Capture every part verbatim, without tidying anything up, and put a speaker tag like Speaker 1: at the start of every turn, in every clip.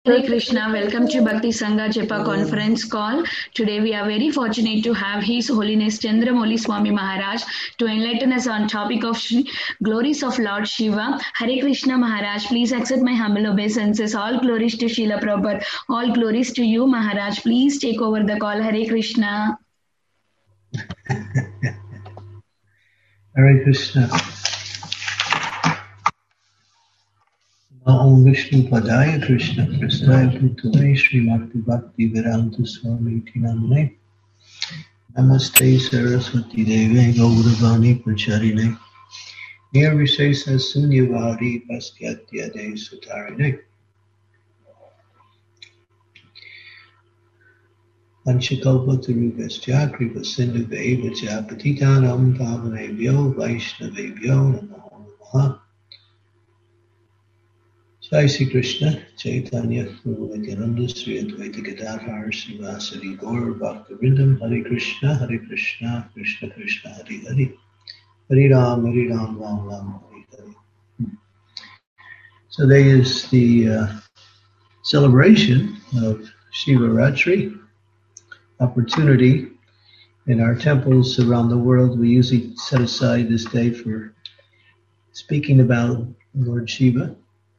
Speaker 1: Hare Krishna, welcome to Bhakti Sangha Jepa conference call. Today we are very fortunate to have His Holiness Chandramouli Swami Maharaj to enlighten us on topic of Shri, glories of Lord Shiva. Hare Krishna Maharaj, please accept my humble obeisances. All glories to Srila Prabhupada. All glories to you Maharaj. Please take over the call. Hare Krishna.
Speaker 2: Hare Krishna. Om Vishnu Padaya Krishna Prasthaya Putale Srimati Bhakti Vedanta Swami Tinamane Namaste Saraswati Deve Gauravani Pracharine Nirvishesa Sunyavari Paskatya De Sutarine Panchakalpa Tarubhascha Kripa Sindhuve Vajapatitanam Pavanebhyo Vaishnavebhyo Namo Namaha. Jai Sri Krishna, Chaitanya, Prabhu Nityananda, Sri Advaita Gadadhar, Srivasadi Gaur, Bhaktivinoda, Hare Krishna, Hare Krishna, Krishna Krishna, Hare Hare, Hare Ram, Hare Ram, Ram Ram, Hare Hare. So today is the uh, celebration of Shiva Ratri, opportunity in our temples around the world. We usually set aside this day for speaking about Lord Shiva.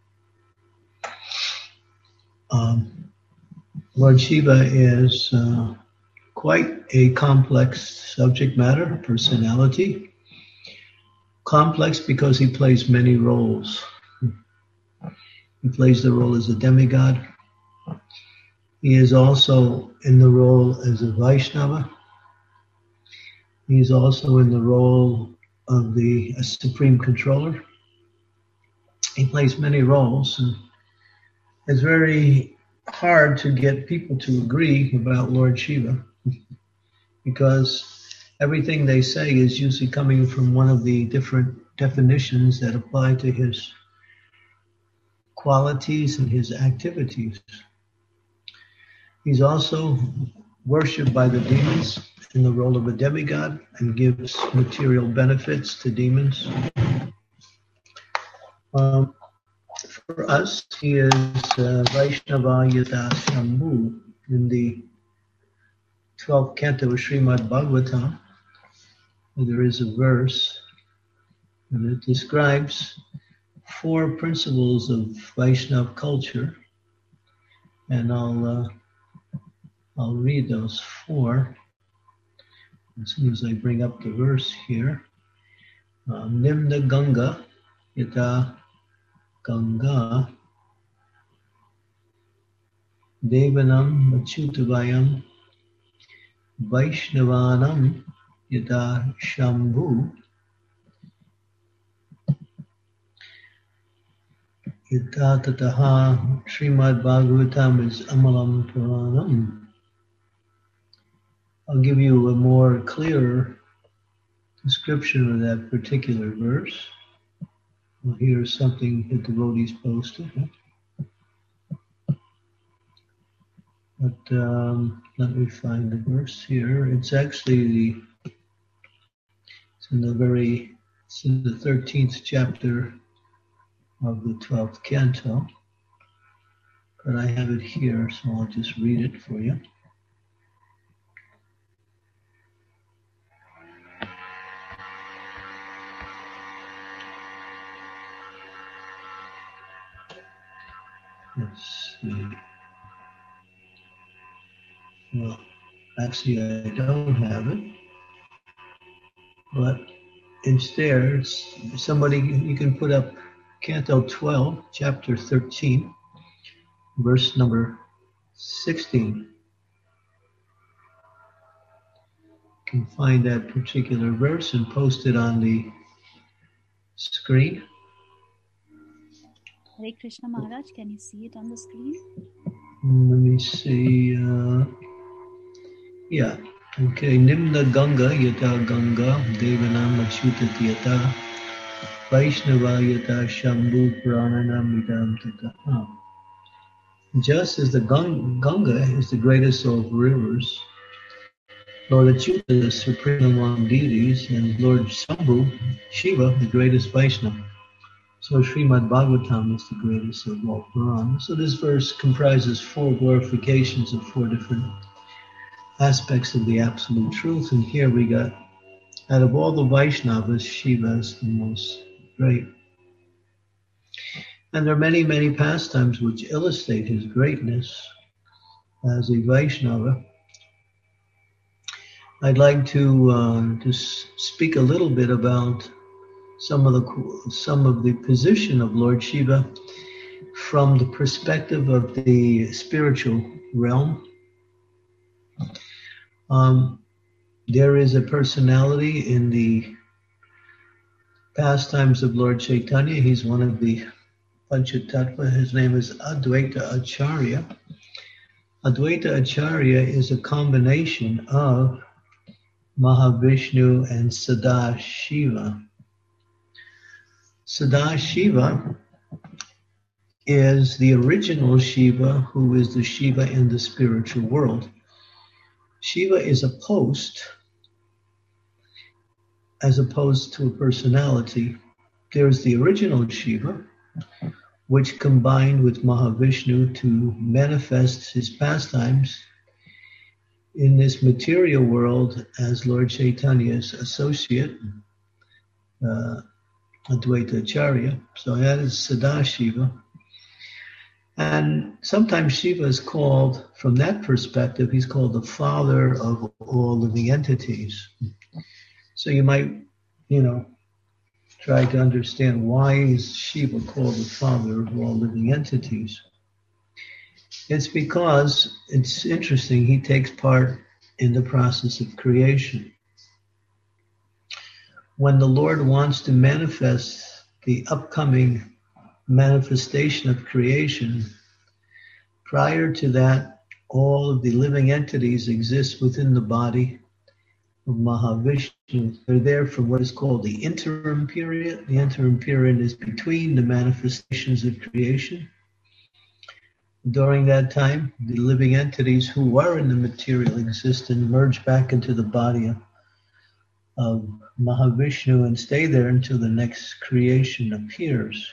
Speaker 2: Um, Lord Shiva is uh, quite a complex subject matter, personality. Complex because he plays many roles. He plays the role as a demigod. He is also in the role as a Vaishnava. He is also in the role of the a supreme controller. He plays many roles, and it's very hard to get people to agree about Lord Shiva because everything they say is usually coming from one of the different definitions that apply to his qualities and his activities. He's also worshipped by the demons in the role of a demigod and gives material benefits to demons. Um, For us, he is uh, Vaishnava Yata Shambhu. In the twelfth canto of Srimad Bhagavatam, there is a verse and it describes four principles of Vaishnava culture, and I'll uh, I'll read those four as soon as I bring up the verse here. Uh, Nimna Ganga Yata Ganga Devanam Achyutavayam Vaishnavanam Yada Shambhu Yada Tataha Srimad Bhagavatam is Amalam Puranam. I'll give you a more clear description of that particular verse. Well, here's something the devotees posted. But um, let me find the verse here. It's actually the, it's in the very, it's in the thirteenth chapter of the twelfth canto. But I have it here, so I'll just read it for you. Let's see. Well, actually, I don't have it, but instead, somebody, you can put up Canto twelve, Chapter thirteen, verse number sixteen. You can find that particular verse and post it on the screen.
Speaker 3: Hare Krishna Maharaj, can you see it on the screen?
Speaker 2: Let me see. Uh, yeah. Okay. Nimna Ganga Yata Ganga Devanam Achyutati Yata Vaishnava Yata Shambhu Prananam Idam Tataha. Just as the Ganga is the greatest of rivers, Lord Achyuta is the supreme among deities, and Lord Shambhu, Shiva, the greatest Vaishnava. So Srimad Bhagavatam is the greatest of all Puranas. So this verse comprises four glorifications of four different aspects of the absolute truth. And here we got, out of all the Vaishnavas, Shiva is the most great. And there are many, many pastimes which illustrate his greatness as a Vaishnava. I'd like to uh, just speak a little bit about some of the some of the position of Lord Shiva from the perspective of the spiritual realm. Um, there is a personality in the pastimes of Lord Chaitanya. He's one of the Panchatattva. His name is Advaita Acharya. Advaita Acharya is a combination of Mahavishnu and Sadashiva. Sadashiva is the original Shiva, who is the Shiva in the spiritual world. Shiva is a post as opposed to a personality. There's the original Shiva, which combined with Mahavishnu to manifest his pastimes in this material world as Lord Chaitanya's associate, uh, Advaita Acharya. So that is Sadashiva. And sometimes Shiva is called, from that perspective, he's called the father of all living entities. So you might, you know, try to understand, why is Shiva called the father of all living entities? It's because, it's interesting, he takes part in the process of creation. When the Lord wants to manifest the upcoming manifestation of creation, prior to that, all of the living entities exist within the body of Mahavishnu. They're there for what is called the interim period. The interim period is between the manifestations of creation. During that time, the living entities who are in the material existence merge back into the body of, of Mahavishnu and stay there until the next creation appears.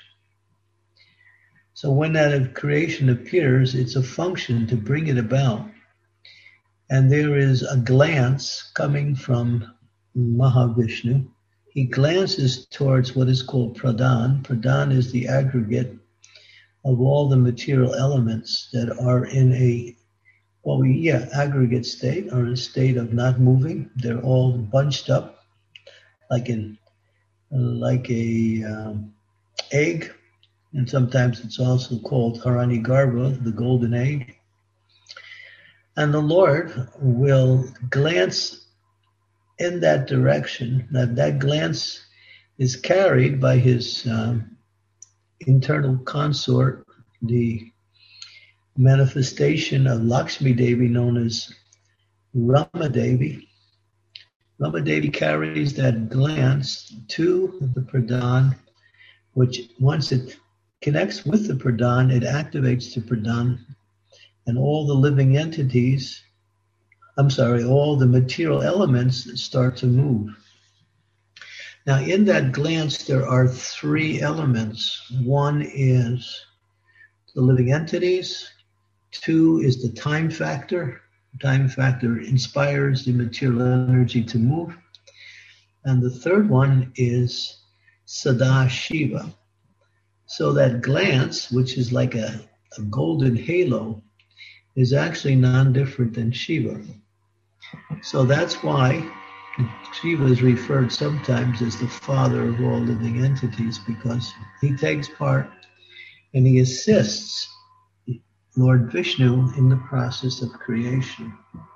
Speaker 2: So when that creation appears, it's a function to bring it about. And there is a glance coming from Mahavishnu. He glances towards what is called Pradhan. Pradhan is the aggregate of all the material elements that are in a, well, we, yeah, aggregate state, or a state of not moving. They're all bunched up like in, like a um, egg. And sometimes it's also called Harani Garbha, the golden egg. And the Lord will glance in that direction. That that glance is carried by his um, internal consort, the manifestation of Lakshmi Devi known as Rama Devi. Rama Devi carries that glance to the Pradhan, which once it connects with the Pradhan, it activates the Pradhan, and all the living entities, I'm sorry, all the material elements start to move. Now, in that glance, there are three elements. One is the living entities. Two is the time factor. Time factor inspires the material energy to move. And the third one is Sadashiva. So that glance, which is like a, a golden halo, is actually non-different than Shiva. So that's why Shiva is referred sometimes as the father of all living entities, because he takes part and he assists Lord Vishnu in the process of creation.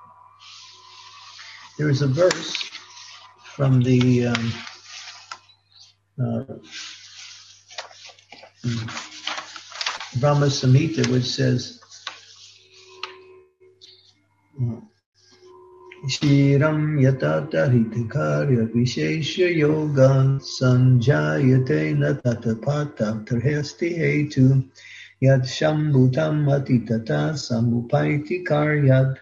Speaker 2: There is a verse from the um, uh, Brahma Samhita, which says, Shiram yatata hitakarya vishesha yoga sanjayate natatapata tarhasti hetu yad shambhutam atitata sambupaiti karyat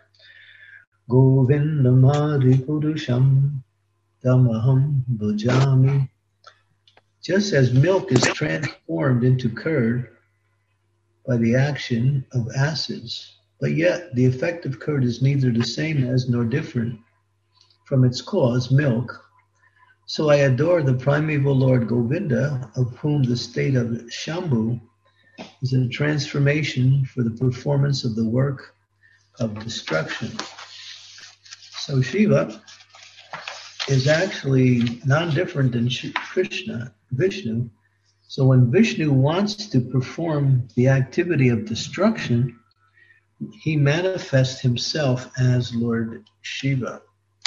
Speaker 2: govindam adipurusham tamaham bhajami. Just as milk is transformed into curd by the action of acids, but yet the effect of curd is neither the same as nor different from its cause, milk, so I adore the primeval Lord Govinda, of whom the state of Shambhu is a transformation for the performance of the work of destruction. So Shiva is actually non-different than Krishna, Vishnu. So when Vishnu wants to perform the activity of destruction, he manifests himself as Lord Shiva.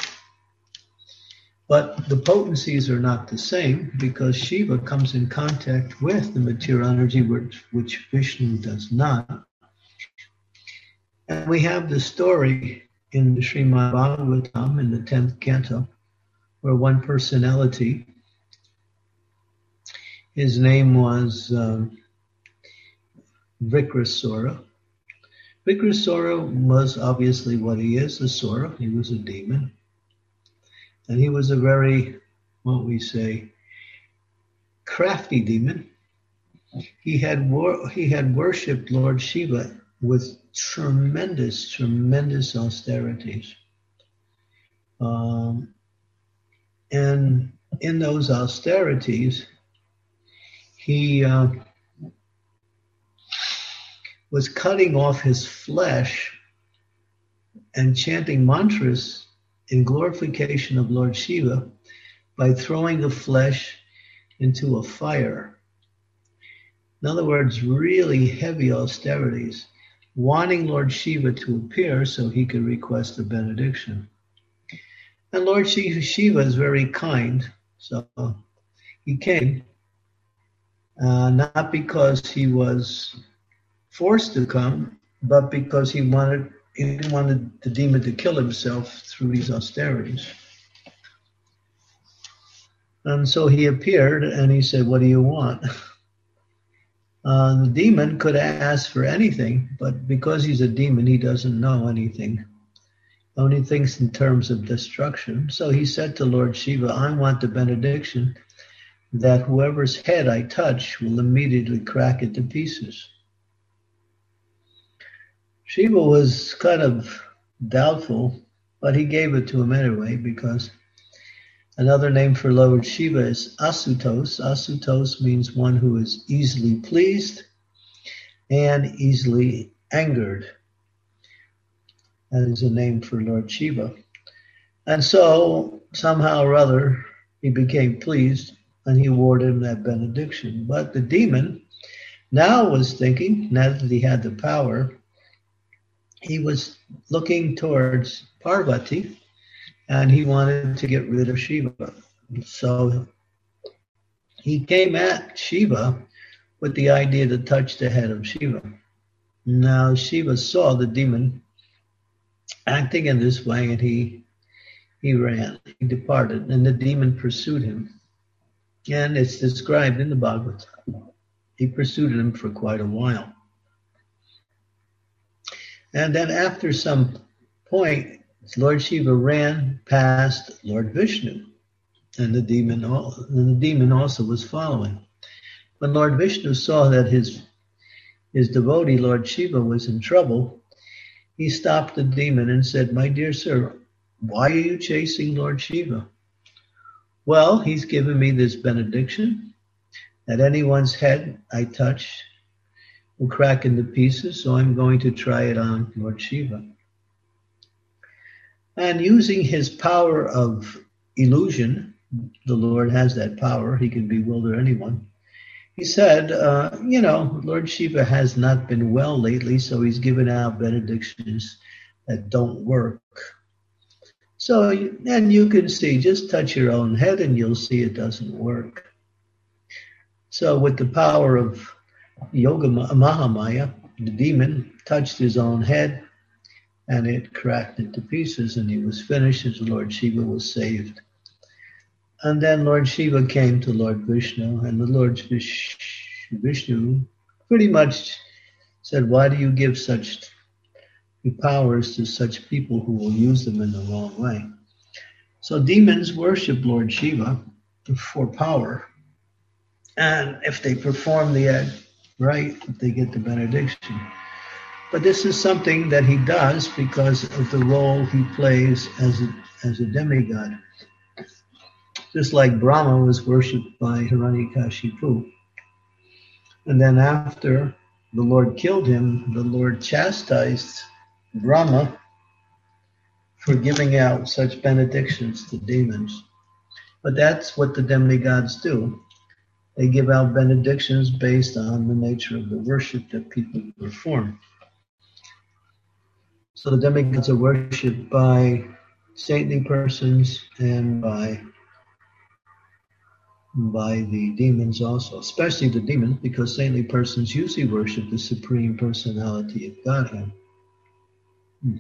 Speaker 2: But the potencies are not the same, because Shiva comes in contact with the material energy, which, which Vishnu does not. And we have the story in the Srimad Bhagavatam in the tenth canto, where one personality, his name was um, Vikrasura. Vikrasura was obviously what he is, a Sura. He was a demon. And he was a very, what we say, crafty demon. He had wor- he had worshipped Lord Shiva with tremendous, tremendous austerities. Um, and in those austerities, he uh, was cutting off his flesh and chanting mantras in glorification of Lord Shiva by throwing the flesh into a fire. In other words, really heavy austerities, wanting Lord Shiva to appear so he could request a benediction. And Lord Shiva is very kind, so he came, uh, not because he was forced to come, but because he wanted he wanted the demon to kill himself through these austerities. And so he appeared and he said, "What do you want?" Uh, the demon could ask for anything, but because he's a demon, he doesn't know anything. Only thinks in terms of destruction. So he said to Lord Shiva, "I want the benediction that whoever's head I touch will immediately crack it to pieces." Shiva was kind of doubtful, but he gave it to him anyway, because another name for Lord Shiva is Asutos. Asutos means one who is easily pleased and easily angered. That is a name for Lord Shiva. And so, somehow or other, he became pleased and he awarded him that benediction. But the demon now was thinking, now that he had the power, he was looking towards Parvati, and he wanted to get rid of Shiva. So he came at Shiva with the idea to touch the head of Shiva. Now Shiva saw the demon acting in this way, and he he ran, he departed, and the demon pursued him. And it's described in the Bhagavatam. He pursued him for quite a while. And then after some point, Lord Shiva ran past Lord Vishnu, and the demon, and the demon also was following. When Lord Vishnu saw that his, his devotee, Lord Shiva, was in trouble, he stopped the demon and said, "My dear sir, why are you chasing Lord Shiva?" "Well, he's given me this benediction that anyone's head I touch will crack into pieces, so I'm going to try it on Lord Shiva." And using his power of illusion, the Lord has that power, he can bewilder anyone. He said, uh, you know, Lord Shiva has not been well lately, so he's given out benedictions that don't work. So, and you can see, just touch your own head and you'll see it doesn't work. So with the power of Yoga Mahamaya, the demon touched his own head and it cracked into pieces, and he was finished as Lord Shiva was saved. And then Lord Shiva came to Lord Vishnu, and the Lord Vishnu pretty much said, "Why do you give such powers to such people who will use them in the wrong way?" So demons worship Lord Shiva for power. And if they perform the act right, they get the benediction. But this is something that he does because of the role he plays as a, as a demigod. Just like Brahma was worshipped by Hiranyakashipu. And then after the Lord killed him, the Lord chastised Brahma for giving out such benedictions to demons. But that's what the demigods do. They give out benedictions based on the nature of the worship that people perform. So the demigods are worshipped by saintly persons and by, by the demons also, especially the demons, because saintly persons usually worship the Supreme Personality of Godhead. Hmm.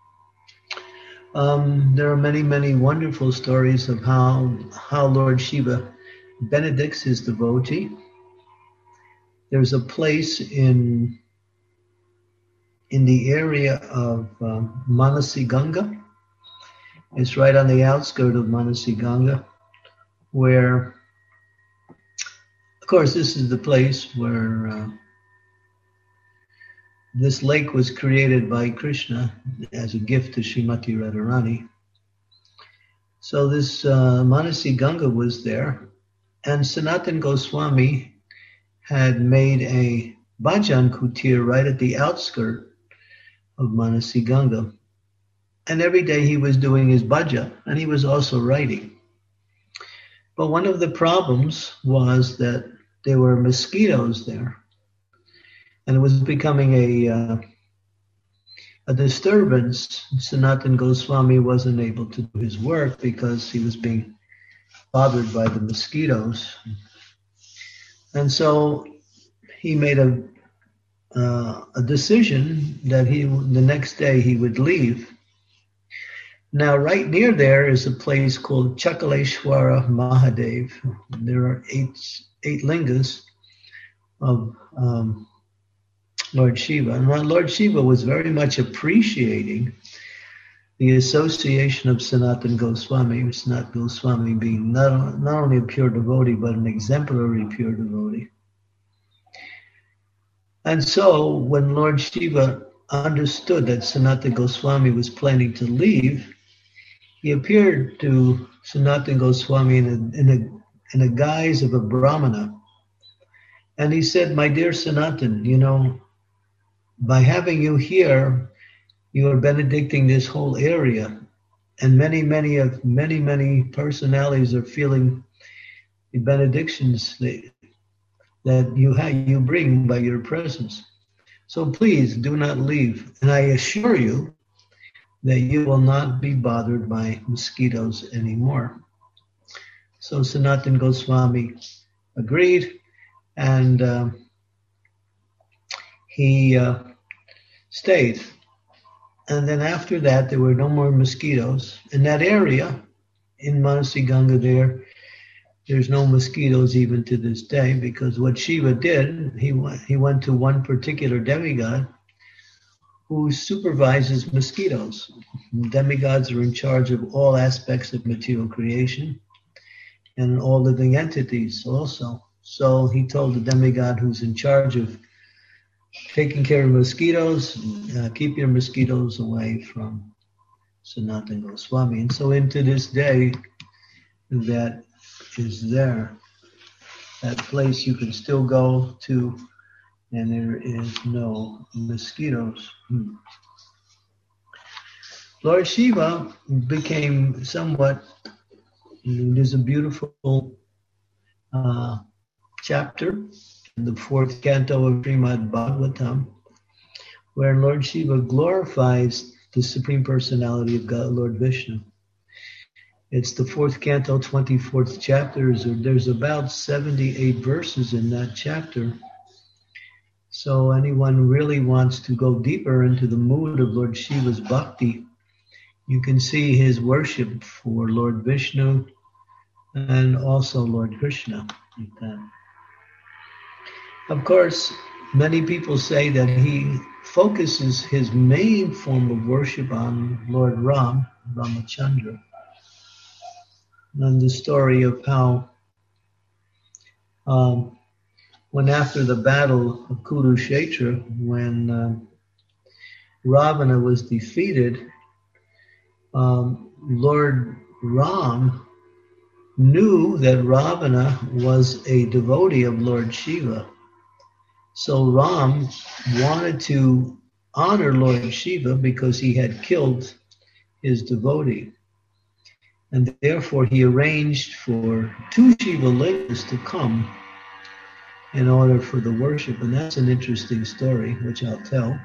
Speaker 2: Um, there are many, many wonderful stories of how, how Lord Shiva benedicts his devotee. There's a place in in the area of um, Manasi Ganga. It's right on the outskirts of Manasi Ganga, where, of course, this is the place where uh, this lake was created by Krishna as a gift to Srimati Radharani. So this uh, Manasi Ganga was there, and Sanatana Goswami had made a bhajan kutir right at the outskirts of Manasi Ganga. And every day he was doing his bhajan, and he was also writing. But one of the problems was that there were mosquitoes there, and it was becoming a uh, a disturbance. Sanatana Goswami wasn't able to do his work because he was being bothered by the mosquitoes. And so he made a uh, a decision that he the next day he would leave. Now, right near there is a place called Chakaleshwara Mahadev. There are eight eight lingas of um, Lord Shiva. And Lord Shiva was very much appreciating the association of Sanatana Goswami, Sanatana Goswami being not, not only a pure devotee, but an exemplary pure devotee. And so when Lord Shiva understood that Sanatana Goswami was planning to leave, he appeared to Sanatana Goswami in a, in a, in a guise of a Brahmana. And he said, "My dear Sanatana, you know, by having you here, you are benedicting this whole area. And many, many of many, many personalities are feeling the benedictions that, that you have, you bring by your presence. So please do not leave. And I assure you that you will not be bothered by mosquitoes anymore." So Sanatana Goswami agreed, and uh, he uh, stayed. And then after that, there were no more mosquitoes. In that area, in Manasi Ganga there, there's no mosquitoes even to this day, because what Shiva did, he went, he went to one particular demigod who supervises mosquitoes. Demigods are in charge of all aspects of material creation and all living entities also. So he told the demigod who's in charge of taking care of mosquitoes, uh, keep your mosquitoes away from Sanatana Goswami. And so into this day, that is there. That place you can still go to, and there is no mosquitoes. Hmm. Lord Shiva became somewhat, there's a beautiful uh, chapter in the fourth canto of Srimad Bhagavatam, where Lord Shiva glorifies the Supreme Personality of God, Lord Vishnu. It's the fourth canto, twenty-fourth chapter. There's about seventy-eight verses in that chapter. So anyone really wants to go deeper into the mood of Lord Shiva's bhakti, you can see his worship for Lord Vishnu and also Lord Krishna. Like that. Of course, many people say that he focuses his main form of worship on Lord Ram, Ramachandra, and the story of how Um, when after the battle of Kurukshetra, when um, Ravana was defeated, um, Lord Ram knew that Ravana was a devotee of Lord Shiva. So Ram wanted to honor Lord Shiva because he had killed his devotee. And therefore he arranged for two Shiva lingas to come in order for the worship. And that's an interesting story, which I'll tell.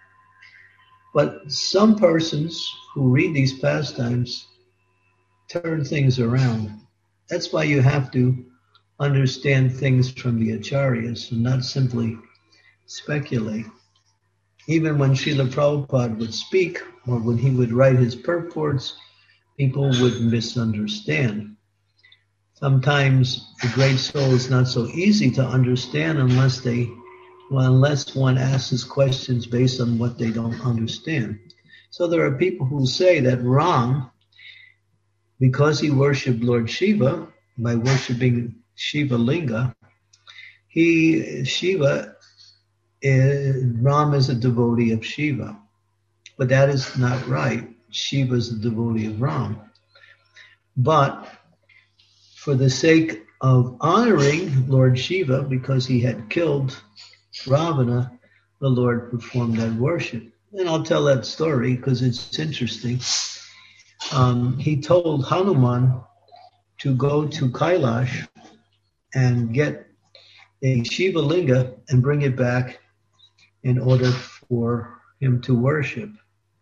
Speaker 2: But some persons who read these pastimes turn things around. That's why you have to understand things from the acharyas and not simply speculate. Even when Srila Prabhupada would speak or when he would write his purports, people would misunderstand. Sometimes the great soul is not so easy to understand unless they, well, unless one asks questions based on what they don't understand. So there are people who say that Ram, because he worshipped Lord Shiva, by worshipping Shiva Linga, he, Shiva, is, Ram is a devotee of Shiva. But that is not right. Shiva is a devotee of Ram. But for the sake of honoring Lord Shiva, because he had killed Ravana, the Lord performed that worship. And I'll tell that story because it's interesting. Um, he told Hanuman to go to Kailash and get a Shiva Linga and bring it back in order for him to worship.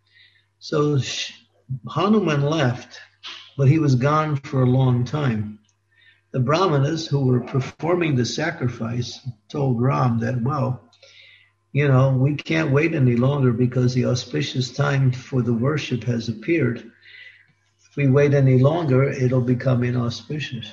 Speaker 2: So Hanuman left, but he was gone for a long time. The Brahmanas who were performing the sacrifice told Ram that, well, you know, we can't wait any longer because the auspicious time for the worship has appeared. If we wait any longer, it'll become inauspicious.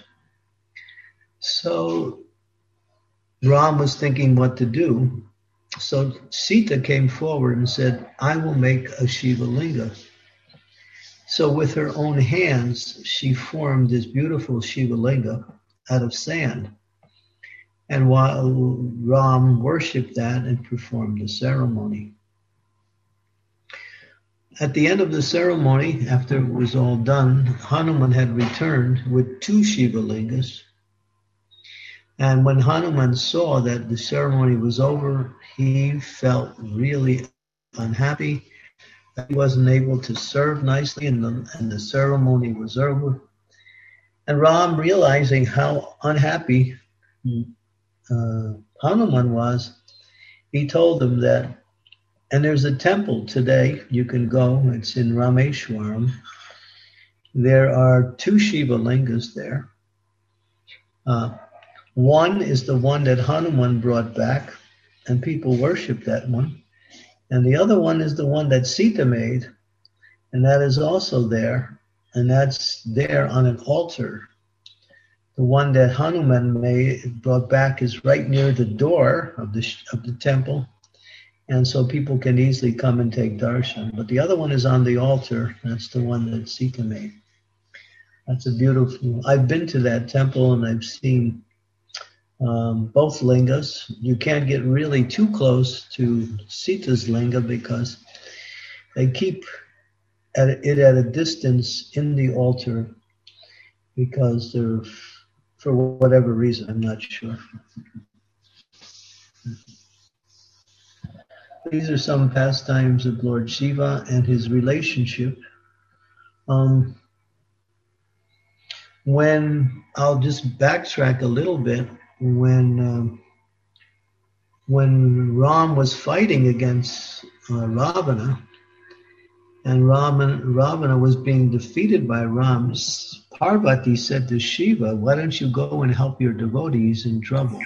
Speaker 2: So Ram was thinking what to do. So Sita came forward and said, I will make a Shiva Linga. So with her own hands, she formed this beautiful Shiva Linga out of sand. And while Ram worshipped that and performed the ceremony. At the end of the ceremony, after it was all done, Hanuman had returned with two Shiva Lingas. And when Hanuman saw that the ceremony was over, he felt really unhappy. He wasn't able to serve nicely, and the, and the ceremony was over. And Ram, realizing how unhappy uh, Hanuman was, he told him that, and there's a temple today, you can go, it's in Rameshwaram. There are two Shiva Lingas there. Uh, one is the one that Hanuman brought back, and people worship that one. And the other one is the one that Sita made, and that is also there, and that's there on an altar. The one that Hanuman made, brought back, is right near the door of the of the temple, and so people can easily come and take darshan. But the other one is on the altar. That's the one that Sita made. That's a beautiful. I've been to that temple and I've seen um, both lingas. You can't get really too close to Sita's linga because they keep at it at a distance in the altar because they're, for whatever reason, I'm not sure. These are some pastimes of Lord Shiva and his relationship. Um, when I'll just backtrack a little bit, when um, when Ram was fighting against uh, Ravana, and Ravana, Ravana was being defeated by Ram, Parvati said to Shiva, "Why don't you go and help your devotees in trouble?"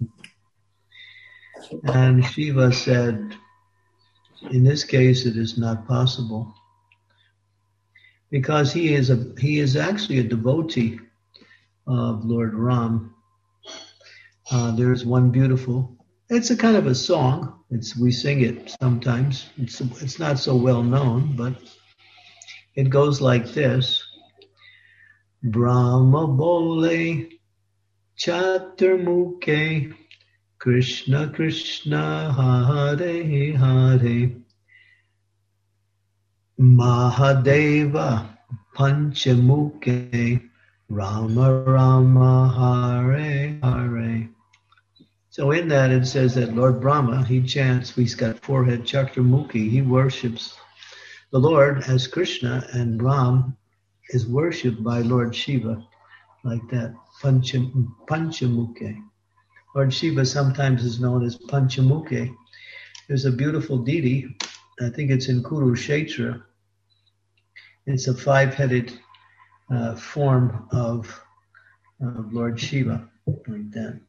Speaker 2: And Shiva said, in this case, it is not possible, because he is a he is actually a devotee of Lord Ram. Uh, there's one beautiful. It's a kind of a song. It's we sing it sometimes. It's it's not so well known, but it goes like this: Brahma bole, Chaturmukhe Krishna Krishna Hare Hare Mahadeva Panchamukhe Rama Rama Hare Hare. So in that it says that Lord Brahma, he chants, he's got forehead Chaturmukhi, he worships the Lord as Krishna, and Ram is worshipped by Lord Shiva like that, Pancham, Panchamukhe. Lord Shiva sometimes is known as Panchamukhe. There's a beautiful deity, I think it's in Kurukshetra. It's a five-headed uh, form of, of Lord Shiva, like that.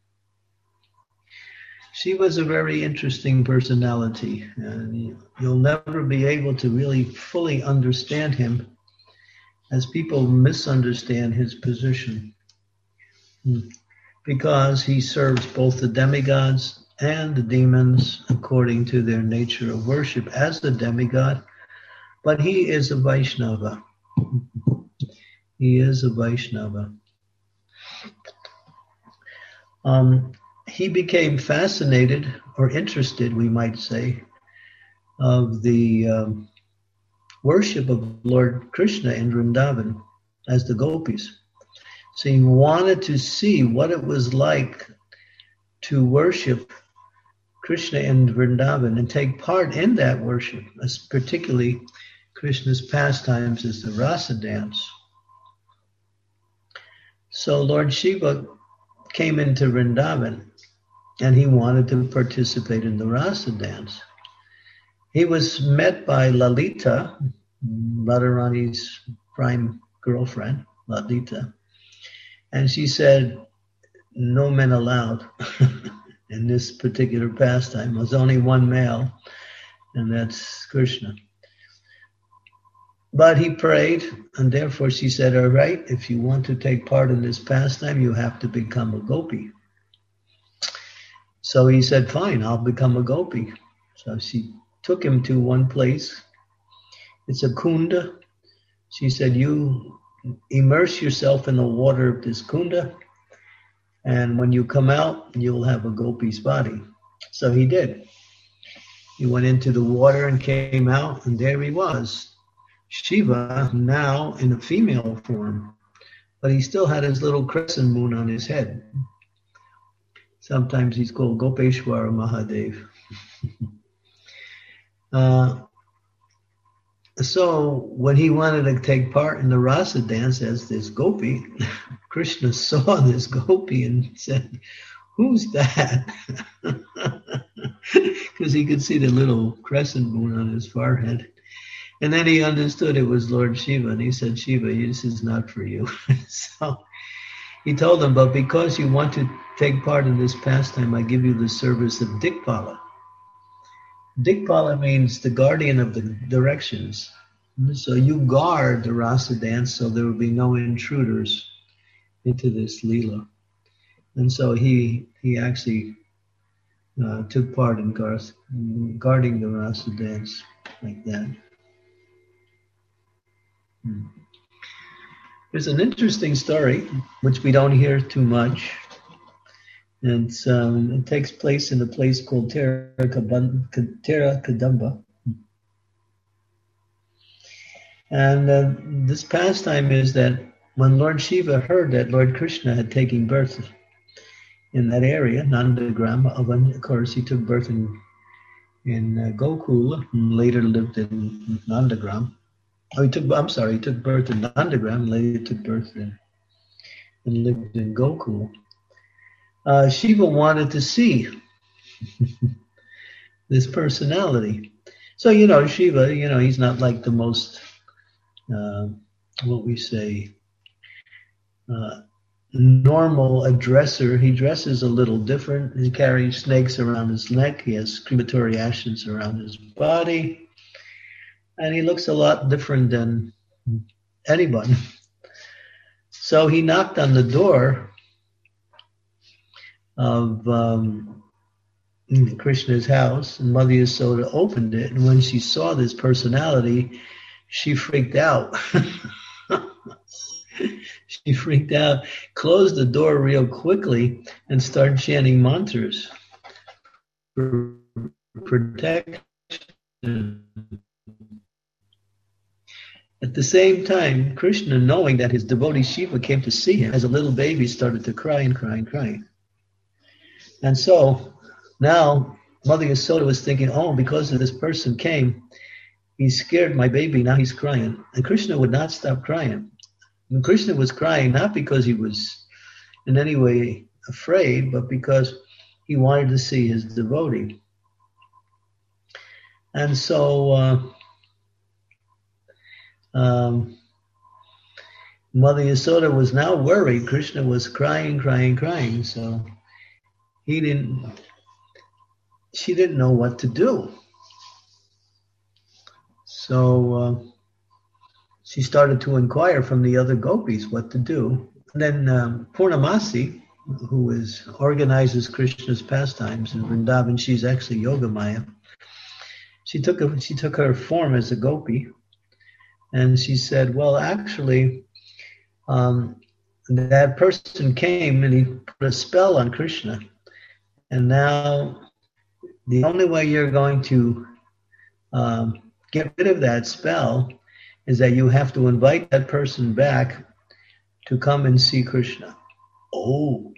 Speaker 2: Shiva's a very interesting personality, and you'll never be able to really fully understand him, as people misunderstand his position, because he serves both the demigods and the demons according to their nature of worship as a demigod, but he is a Vaishnava. He is a Vaishnava. Um, he became fascinated or interested, we might say, of the um, worship of Lord Krishna in Vrindavan as the gopis. So he wanted to see what it was like to worship Krishna in Vrindavan and take part in that worship, as particularly Krishna's pastimes as the rasa dance. So Lord Shiva came into Vrindavan and he wanted to participate in the rasa dance. He was met by Lalita, Radharani's prime girlfriend, Lalita, and she said, no men allowed in this particular pastime. There's only one male, and that's Krishna. But he prayed, and therefore she said, all right, if you want to take part in this pastime, you have to become a gopi. So he said, fine, I'll become a gopi. So she took him to one place. It's a kunda. She said, you immerse yourself in the water of this kunda, and when you come out, you'll have a gopi's body. So he did. He went into the water and came out, and there he was, Shiva, now in a female form, but he still had his little crescent moon on his head. Sometimes he's called Gopeshwara Mahadev. uh, so when he wanted to take part in the rasa dance as this gopi, Krishna saw this gopi and said, who's that? Because he could see the little crescent moon on his forehead. And then he understood it was Lord Shiva, and he said, Shiva, this is not for you. So he told him, but because you want to take part in this pastime, I give you the service of Dikpala. Dikpala means the guardian of the directions. So you guard the rasa dance so there will be no intruders into this Leela. And so he he actually uh, took part in guard, guarding the rasa dance like that. Hmm. There's an interesting story, which we don't hear too much. And um, it takes place in a place called Terra Kadamba. And uh, this pastime is that when Lord Shiva heard that Lord Krishna had taken birth in that area, Nandagram, of course he took birth in, in uh, Gokula and later lived in Nandagram. Oh, he took, I'm sorry, he took birth in Nandagram and later took birth in, and lived in Gokul. Uh, Shiva wanted to see this personality. So, you know, Shiva, you know, he's not like the most, uh, what we say, uh, normal addresser. He dresses a little different. He carries snakes around his neck. He has crematory ashes around his body. And he looks a lot different than anyone. So he knocked on the door of um, Krishna's house, and Mother Yasoda opened it. And when she saw this personality, she freaked out. she freaked out, closed the door real quickly, and started chanting mantras for protection. At the same time, Krishna, knowing that his devotee Shiva came to see him as a little baby, started to cry and cry and cry. And so now Mother Yasoda was thinking, oh, because of this person came, he scared my baby, now he's crying. And Krishna would not stop crying. And Krishna was crying not because he was in any way afraid, but because he wanted to see his devotee. And so uh, um, Mother Yasoda was now worried. Krishna was crying, crying, crying. So he didn't, she didn't know what to do. So uh, she started to inquire from the other gopis what to do. And then um, Purnamasi, who is organizes Krishna's pastimes in Vrindavan, she's actually Yogamaya. She took a, she took her form as a gopi, and she said, "Well, actually, um, that person came and he put a spell on Krishna, and now the only way you're going to um, get rid of that spell is that you have to invite that person back to come and see Krishna." Oh,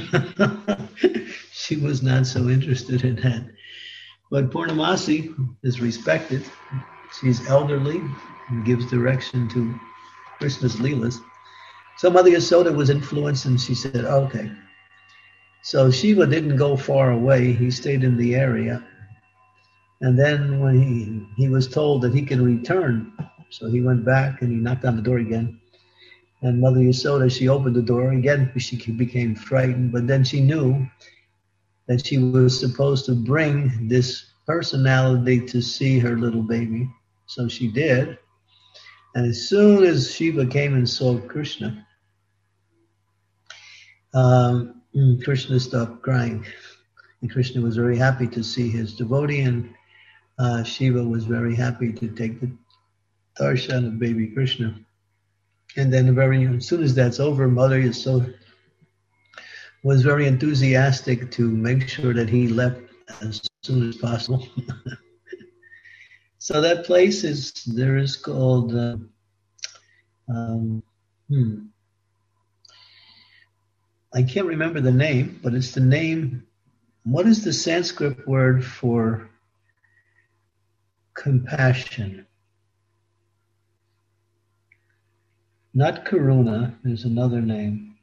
Speaker 2: she was not so interested in that. But Purnamasi is respected. She's elderly and gives direction to Krishna's Leelas. So Mother Yasoda was influenced and she said, okay. So Shiva didn't go far away. He stayed in the area. And then when he, he was told that he can return, so he went back and he knocked on the door again. And Mother Yasoda, she opened the door. Again, she became frightened, but then she knew that she was supposed to bring this personality to see her little baby. So she did. And as soon as Shiva came and saw Krishna, um, Krishna stopped crying. And Krishna was very happy to see his devotee, and uh, Shiva was very happy to take the darshan of baby Krishna. And then very as soon as that's over, Mother Yasoda was very enthusiastic to make sure that he left as soon as possible. So that place is, there is called, uh, um, hmm, I can't remember the name, but it's the name, what is the Sanskrit word for compassion? Not Karuna, there's another name.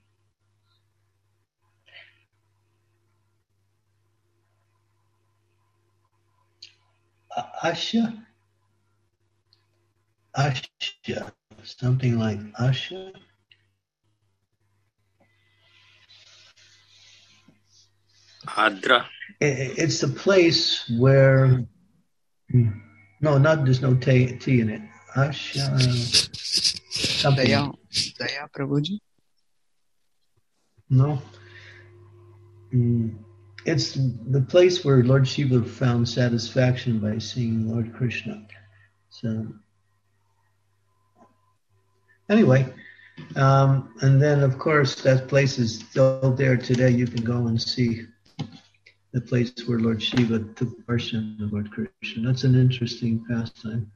Speaker 2: Asha? Asha, something like Asha?
Speaker 4: Adra.
Speaker 2: It's the place where, no, not, there's no T, T in it. Asha, something.
Speaker 5: Daya, Daya Prabhuji?
Speaker 2: No. Mm. It's the place where Lord Shiva found satisfaction by seeing Lord Krishna. So, anyway, um, and then of course that place is still there today. You can go and see the place where Lord Shiva took darshan of Lord Krishna. That's an interesting pastime.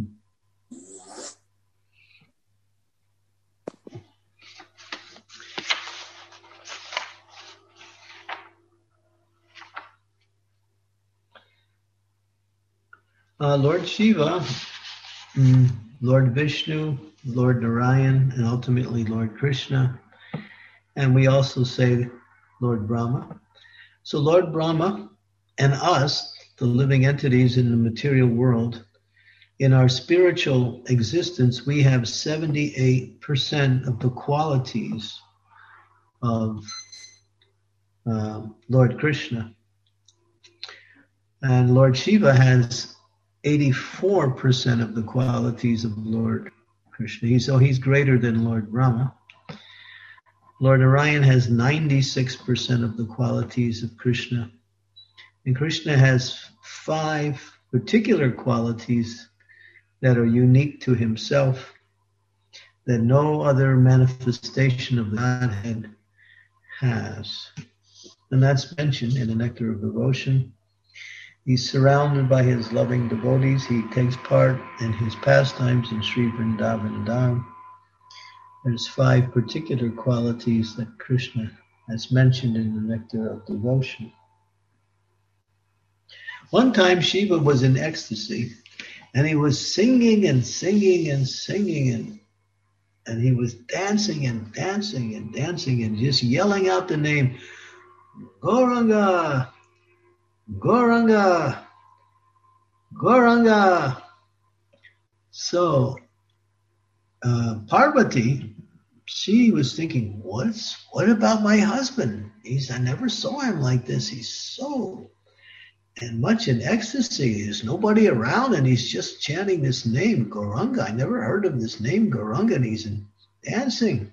Speaker 2: Uh, Lord Shiva, mm, Lord Vishnu, Lord Narayan, and ultimately Lord Krishna. And we also say Lord Brahma. So Lord Brahma and us, the living entities in the material world, in our spiritual existence, we have seventy-eight percent of the qualities of uh, Lord Krishna. And Lord Shiva has eighty-four percent of the qualities of Lord Krishna. So he's greater than Lord Brahma. Lord Narayan has ninety-six percent of the qualities of Krishna. And Krishna has five particular qualities that are unique to himself. that no other manifestation of the Godhead has. And that's mentioned in the Nectar of Devotion. He's surrounded by his loving devotees. He takes part in his pastimes in Sri Vrindavan Dham. There's five particular qualities that Krishna has mentioned in the Nectar of Devotion. One time Shiva was in ecstasy, and he was singing and singing and singing, and, and he was dancing and dancing and dancing and just yelling out the name, Gauranga, Gauranga, Gauranga. So uh, Parvati, she was thinking, what's what about my husband? He's I never saw him like this. He's so and much in ecstasy. There's nobody around, and he's just chanting this name, Gauranga. I never heard of this name, Gauranga, and he's dancing.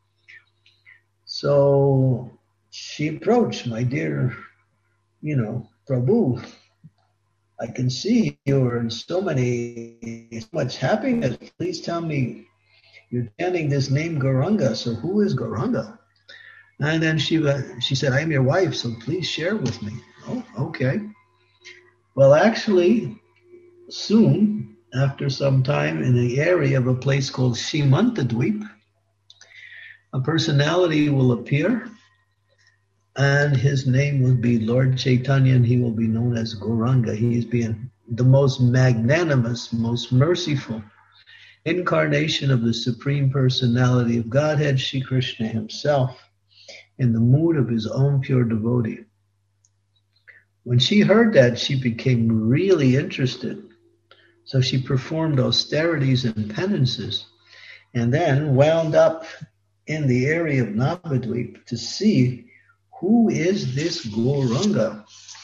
Speaker 2: So she approached, my dear, you know, Prabhu, I can see you're in so many, so much happiness. Please tell me, you're chanting this name Gauranga, so who is Gauranga? And then she, she said, I'm your wife, so please share with me. Oh, okay. Well, actually, soon, after some time, in the area of a place called Shimantadweep, a personality will appear, and his name will be Lord Chaitanya, and he will be known as Gauranga. He is being the most magnanimous, most merciful incarnation of the Supreme Personality of Godhead, Shri Krishna himself, in the mood of his own pure devotee. When she heard that, she became really interested. So she performed austerities and penances, and then wound up in the area of Navadvip to see who is this Gauranga.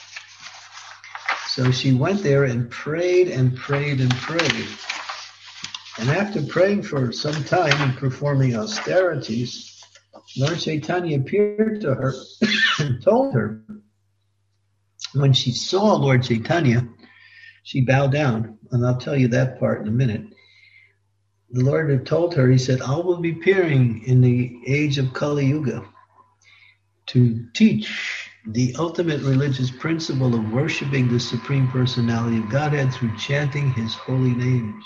Speaker 2: So she went there and prayed and prayed and prayed. And after praying for some time and performing austerities, Lord Chaitanya appeared to her and told her, when she saw Lord Chaitanya, she bowed down, and I'll tell you that part in a minute. The Lord had told her, he said, I will be appearing in the age of Kali Yuga to teach the ultimate religious principle of worshiping the Supreme Personality of Godhead through chanting his holy names.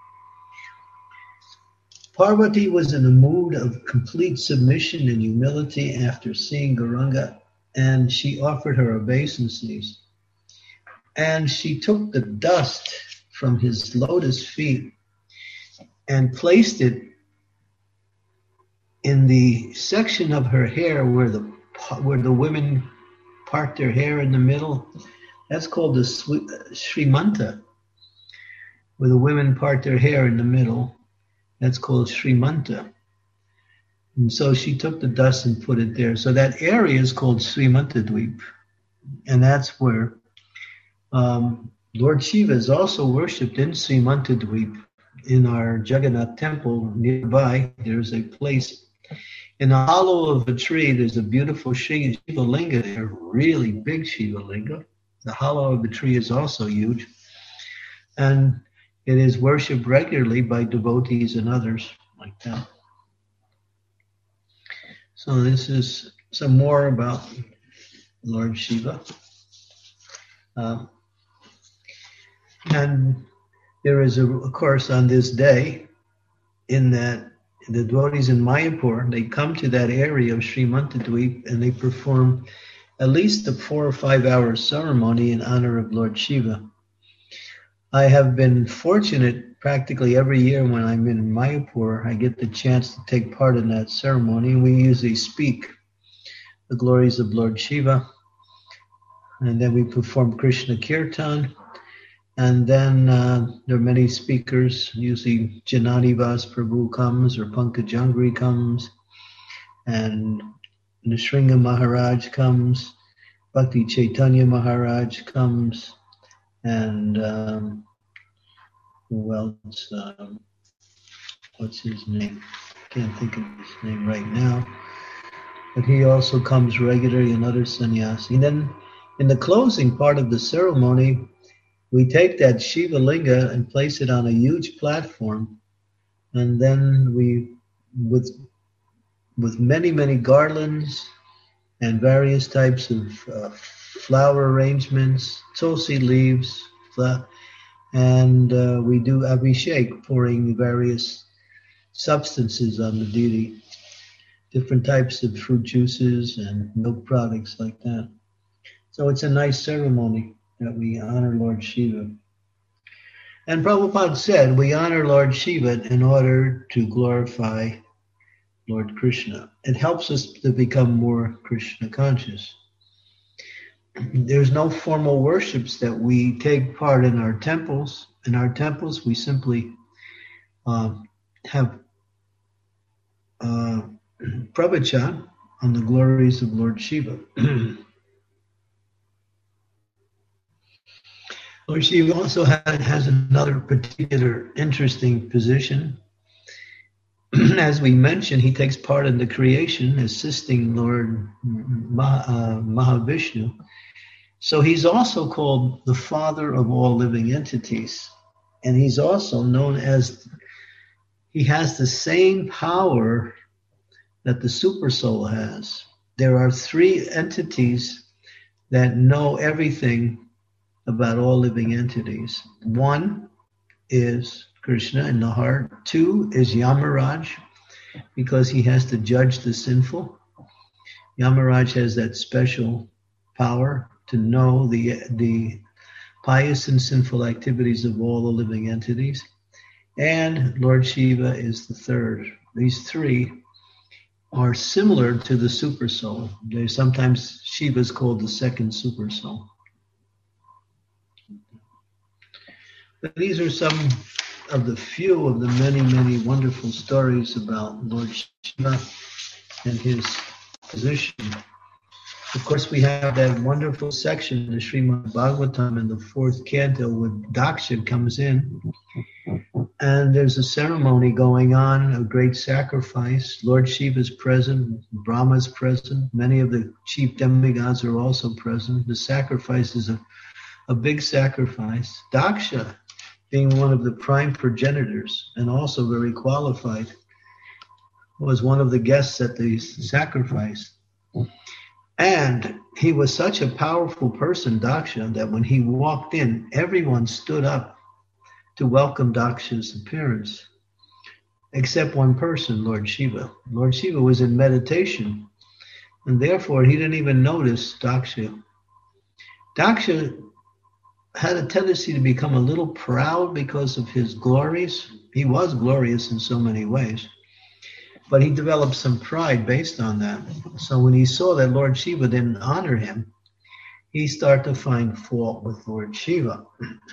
Speaker 2: Parvati was in a mood of complete submission and humility after seeing Gauranga, and she offered her obeisances. And she took the dust from his lotus feet and placed it in the section of her hair where the where the women part their hair in the middle. That's called the Srimanta, where the women part their hair in the middle. That's called Srimanta. And so she took the dust and put it there. So that area is called Srimantadweep. And that's where um, Lord Shiva is also worshipped in Srimantadweep. In our Jagannath temple nearby, there's a place. In the hollow of a tree, there's a beautiful Shiva Linga there, really big Shiva Linga. The hollow of the tree is also huge. And it is worshipped regularly by devotees and others like that. So this is some more about Lord Shiva. Um, and there is, a, of course, on this day, in that the devotees in Mayapur, they come to that area of Srimantadweep and they perform at least a four or five hour ceremony in honor of Lord Shiva. I have been fortunate practically every year when I'm in Mayapur, I get the chance to take part in that ceremony. We usually speak the glories of Lord Shiva, and then we perform Krishna Kirtan, and then uh, there are many speakers. Usually Jananivas Prabhu comes, or Pankajangri comes, and Nrsimha Maharaj comes, Bhakti Chaitanya Maharaj comes, and um, who else? Um, what's his name? Can't think of his name right now. But he also comes regularly, another sannyasi. And then in the closing part of the ceremony, we take that Shiva Linga and place it on a huge platform And then we, with with many, many garlands and various types of uh, flower arrangements, tulsi leaves, fla- and uh, we do abhishek, pouring various substances on the deity, different types of fruit juices and milk products like that. So it's a nice ceremony that we honor Lord Shiva. And Prabhupada said we honor Lord Shiva in order to glorify Lord Krishna. It helps us to become more Krishna conscious. There's no formal worships that we take part in our temples. In our temples, we simply uh, have uh, pravachan on the glories of Lord Shiva. Lord Shiva also has another particular interesting position. As we mentioned, he takes part in the creation, assisting Lord Mah- uh, Mahavishnu. So he's also called the father of all living entities. And he's also known as, he has the same power that the Supersoul has. There are three entities that know everything about all living entities. One is Krishna in the heart. Two is Yamaraj, because he has to judge the sinful. Yamaraj has that special power to know the the pious and sinful activities of all the living entities. And Lord Shiva is the third. These three are similar to the Supersoul. They sometimes Shiva is called the second Supersoul. But these are some of the few of the many, many wonderful stories about Lord Shiva and his position. Of course, we have that wonderful section in the Srimad Bhagavatam in the fourth canto where Daksha comes in, and there's a ceremony going on, a great sacrifice. Lord Shiva is present, Brahma is present, many of the chief demigods are also present. The sacrifice is a, a big sacrifice. Daksha, being one of the prime progenitors and also very qualified, was one of the guests at the sacrifice. And he was such a powerful person, Daksha, that when he walked in, everyone stood up to welcome Daksha's appearance, except one person, Lord Shiva. Lord Shiva was in meditation, and therefore he didn't even notice Daksha. Daksha had a tendency to become a little proud because of his glories. He was glorious in so many ways, but he developed some pride based on that. So when he saw that Lord Shiva didn't honor him, he started to find fault with Lord Shiva.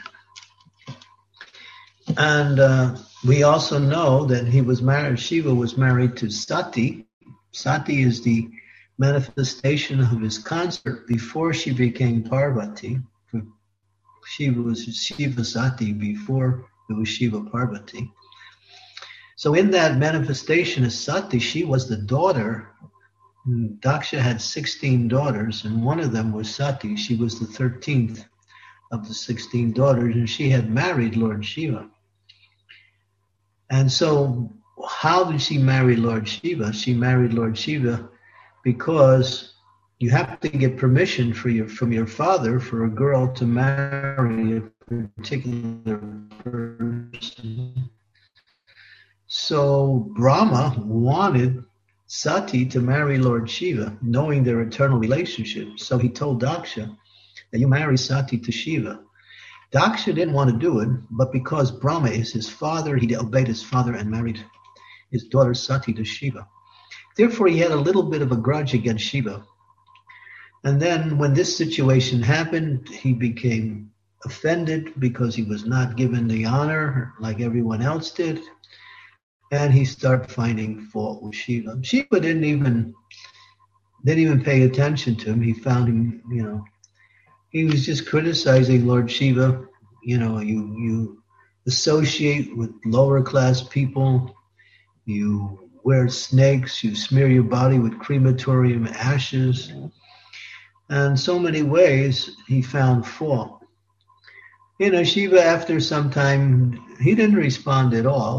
Speaker 2: And uh, we also know that he was married, Shiva was married to Sati. Sati is the manifestation of his consort before she became Parvati. Shiva was Shiva Sati before it was Shiva Parvati. So in that manifestation of Sati, she was the daughter. Daksha had sixteen daughters, and one of them was Sati. She was the thirteenth of the sixteen daughters, and she had married Lord Shiva. And so how did she marry Lord Shiva? She married Lord Shiva because you have to get permission for your, from your father for a girl to marry a particular person. So Brahma wanted Sati to marry Lord Shiva, knowing their eternal relationship. So he told Daksha that you marry Sati to Shiva. Daksha didn't want to do it, but because Brahma is his father, he obeyed his father and married his daughter Sati to Shiva. Therefore, he had a little bit of a grudge against Shiva. And then when this situation happened, he became offended because he was not given the honor like everyone else did. And he started finding fault with Shiva. Shiva didn't even didn't even pay attention to him. He found him, you know, he was just criticizing Lord Shiva. You know, you you associate with lower class people, you wear snakes, you smear your body with crematorium ashes. And so many ways he found fault. You know, Shiva, after some time, he didn't respond at all.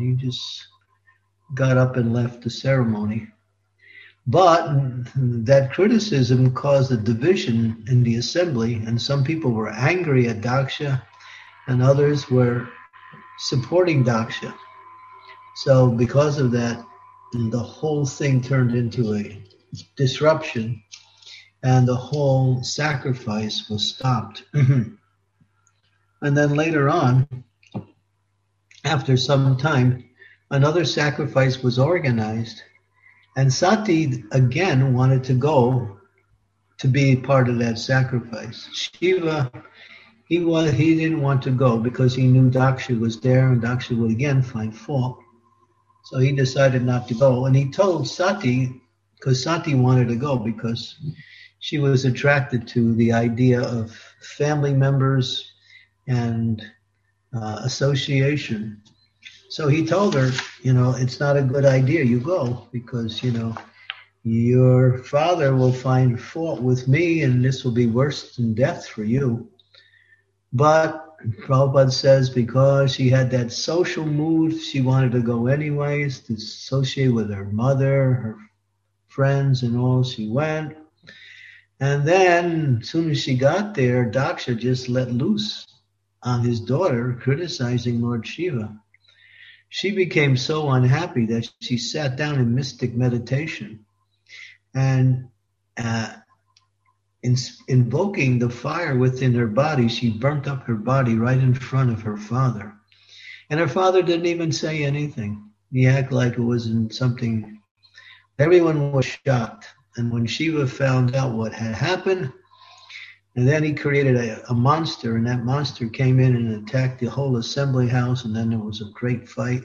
Speaker 2: he just got up and left the ceremony. But that criticism caused a division in the assembly, and some people were angry at Daksha, and others were supporting Daksha. So because of that, the whole thing turned into a disruption, and the whole sacrifice was stopped. And then later on, after some time, another sacrifice was organized, and Sati again wanted to go to be part of that sacrifice. Shiva, he was, he didn't want to go because he knew Daksha was there, and Daksha would again find fault. So he decided not to go, and he told Sati, because Sati wanted to go because she was attracted to the idea of family members and uh, association. So he told her, you know, it's not a good idea you go because, you know, your father will find fault with me and this will be worse than death for you. But Prabhupada says because she had that social mood, she wanted to go anyways to associate with her mother, her friends and all. She went. And then as soon as she got there, Daksha just let loose on his daughter, criticizing Lord Shiva. She became so unhappy that she sat down in mystic meditation and uh, in, invoking the fire within her body, she burnt up her body right in front of her father. And her father didn't even say anything. He acted like it wasn't something. Everyone was shocked. And when Shiva found out what had happened, and then he created a, a monster, and that monster came in and attacked the whole assembly house, and then there was a great fight.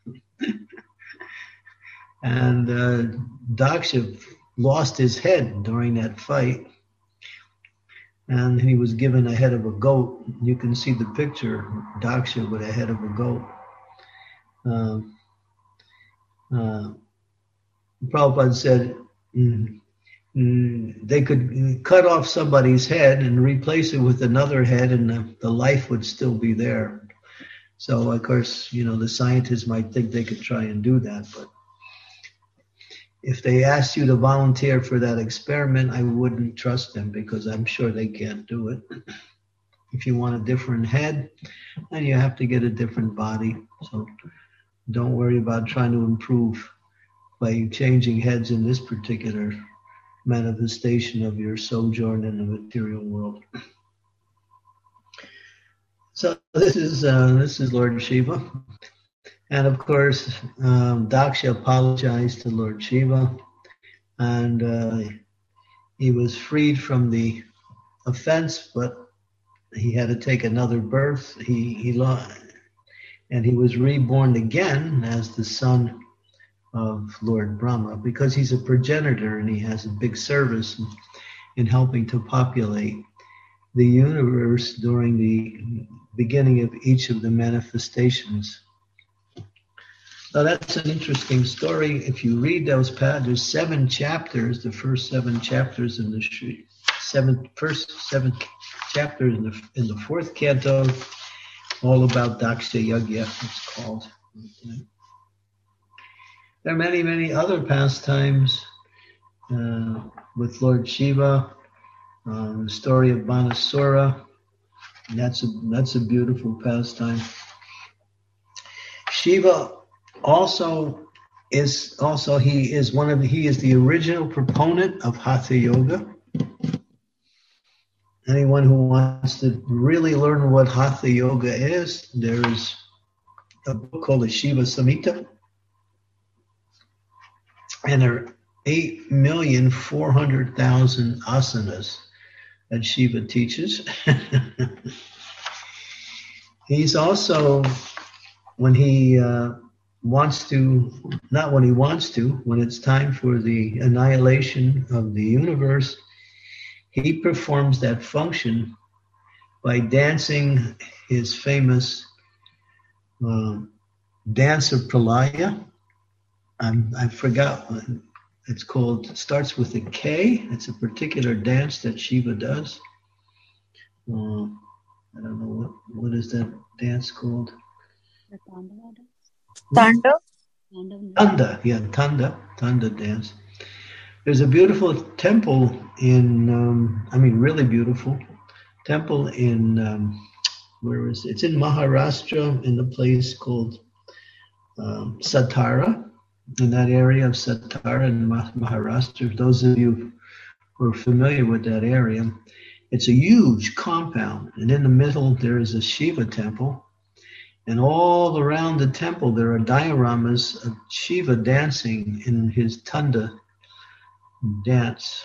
Speaker 2: And uh, Daksha lost his head during that fight, and he was given a head of a goat. You can see the picture, Daksha with a head of a goat. Uh, uh, Prabhupada said, mm, they could cut off somebody's head and replace it with another head, and the, the life would still be there. So, of course, you know, the scientists might think they could try and do that, but if they asked you to volunteer for that experiment, I wouldn't trust them because I'm sure they can't do it. If you want a different head, then you have to get a different body. So don't worry about trying to improve by changing heads in this particular manifestation of your sojourn in the material world. So this is uh, this is Lord Shiva, and of course um, Daksha apologized to Lord Shiva, and uh, he was freed from the offense, but he had to take another birth. He he lost, and he was reborn again as the son of Lord Brahma, because he's a progenitor and he has a big service in, in helping to populate the universe during the beginning of each of the manifestations. So that's an interesting story. If you read those paths, there's seven chapters, the first seven chapters in the seven, first seven chapters in the, in the fourth canto, all about Daksha Yagya, it's called. Okay. There are many, many other pastimes uh, with Lord Shiva. Uh, the story of Banasura, that's a that's a beautiful pastime. Shiva also is also he is one of the, he is the original proponent of Hatha Yoga. Anyone who wants to really learn what Hatha Yoga is, there is a book called the Shiva Samhita. And there are eight million four hundred thousand asanas that Shiva teaches. He's also, when he uh, wants to, not when he wants to, when it's time for the annihilation of the universe, he performs that function by dancing his famous uh, dance of Pralaya. I'm, I forgot what it's called. It starts with a K. It's a particular dance that Shiva does. Uh, I don't know what what is that dance called.
Speaker 3: The Tandava dance.
Speaker 6: Tanda?
Speaker 2: Tanda, yeah, Tanda, Tanda dance. There's a beautiful temple in, um, I mean, really beautiful temple in, um, where is it? It's in Maharashtra, in the place called um, Satara, in that area of Satara in Maharashtra. Those of you who are familiar with that area, it's a huge compound, and in the middle there is a Shiva temple, and all around the temple there are dioramas of Shiva dancing in his Tanda dance.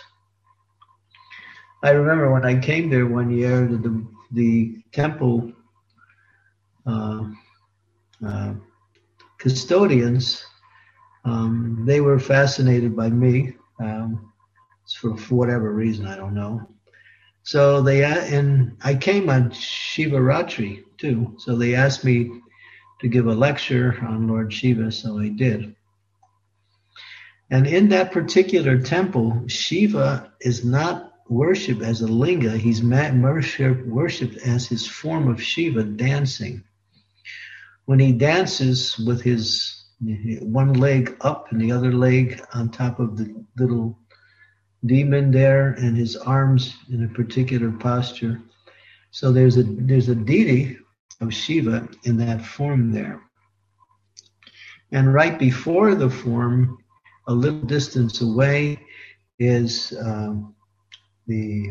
Speaker 2: I remember when I came there one year, the the, the temple uh, uh, custodians, um, they were fascinated by me um, for, for whatever reason, I don't know. So they, and I came on Shivaratri too, so they asked me to give a lecture on Lord Shiva, so I did. And in that particular temple, Shiva is not worshipped as a linga, he's worshipped as his form of Shiva dancing. When he dances with his one leg up and the other leg on top of the little demon there and his arms in a particular posture. So there's a there's a deity of Shiva in that form there. And right before the form, a little distance away, is um, the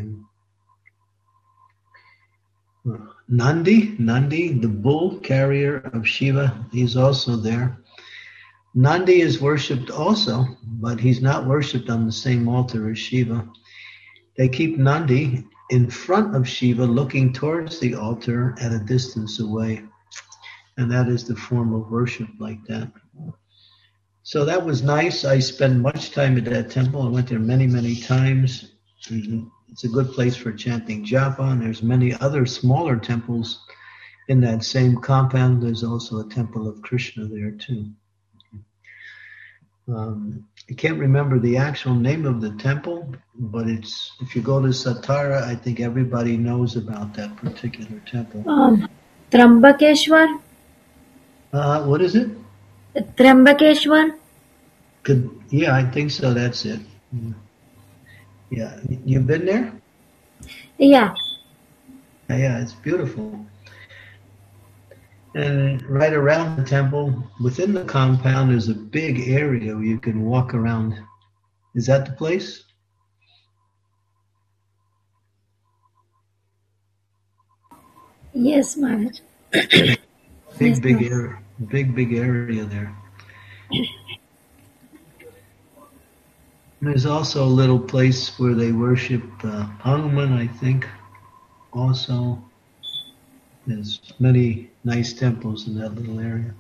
Speaker 2: uh, Nandi, Nandi, the bull carrier of Shiva. He's also there. Nandi is worshipped also, but he's not worshipped on the same altar as Shiva. They keep Nandi in front of Shiva, looking towards the altar at a distance away. And that is the form of worship like that. So that was nice. I spent much time at that temple. I went there many, many times. It's a good place for chanting japa, and there's many other smaller temples in that same compound. There's also a temple of Krishna there too. Um, I can't remember the actual name of the temple, but it's, if you go to Satara, I think everybody knows about that particular temple.
Speaker 6: Um, Trambakeshwar?
Speaker 2: Uh, what is it?
Speaker 6: Trambakeshwar?
Speaker 2: Could, yeah, I think so. That's it. Yeah. You've been there?
Speaker 6: Yeah.
Speaker 2: Yeah, yeah, it's beautiful. And right around the temple, within the compound, there's a big area where you can walk around. Is that the place?
Speaker 6: Yes, Maharaj.
Speaker 2: Big,
Speaker 6: Yes,
Speaker 2: big
Speaker 6: Maharaj.
Speaker 2: area. Big, big area there. There's also a little place where they worship uh, Hanuman, I think, also. There's many nice temples in that little area.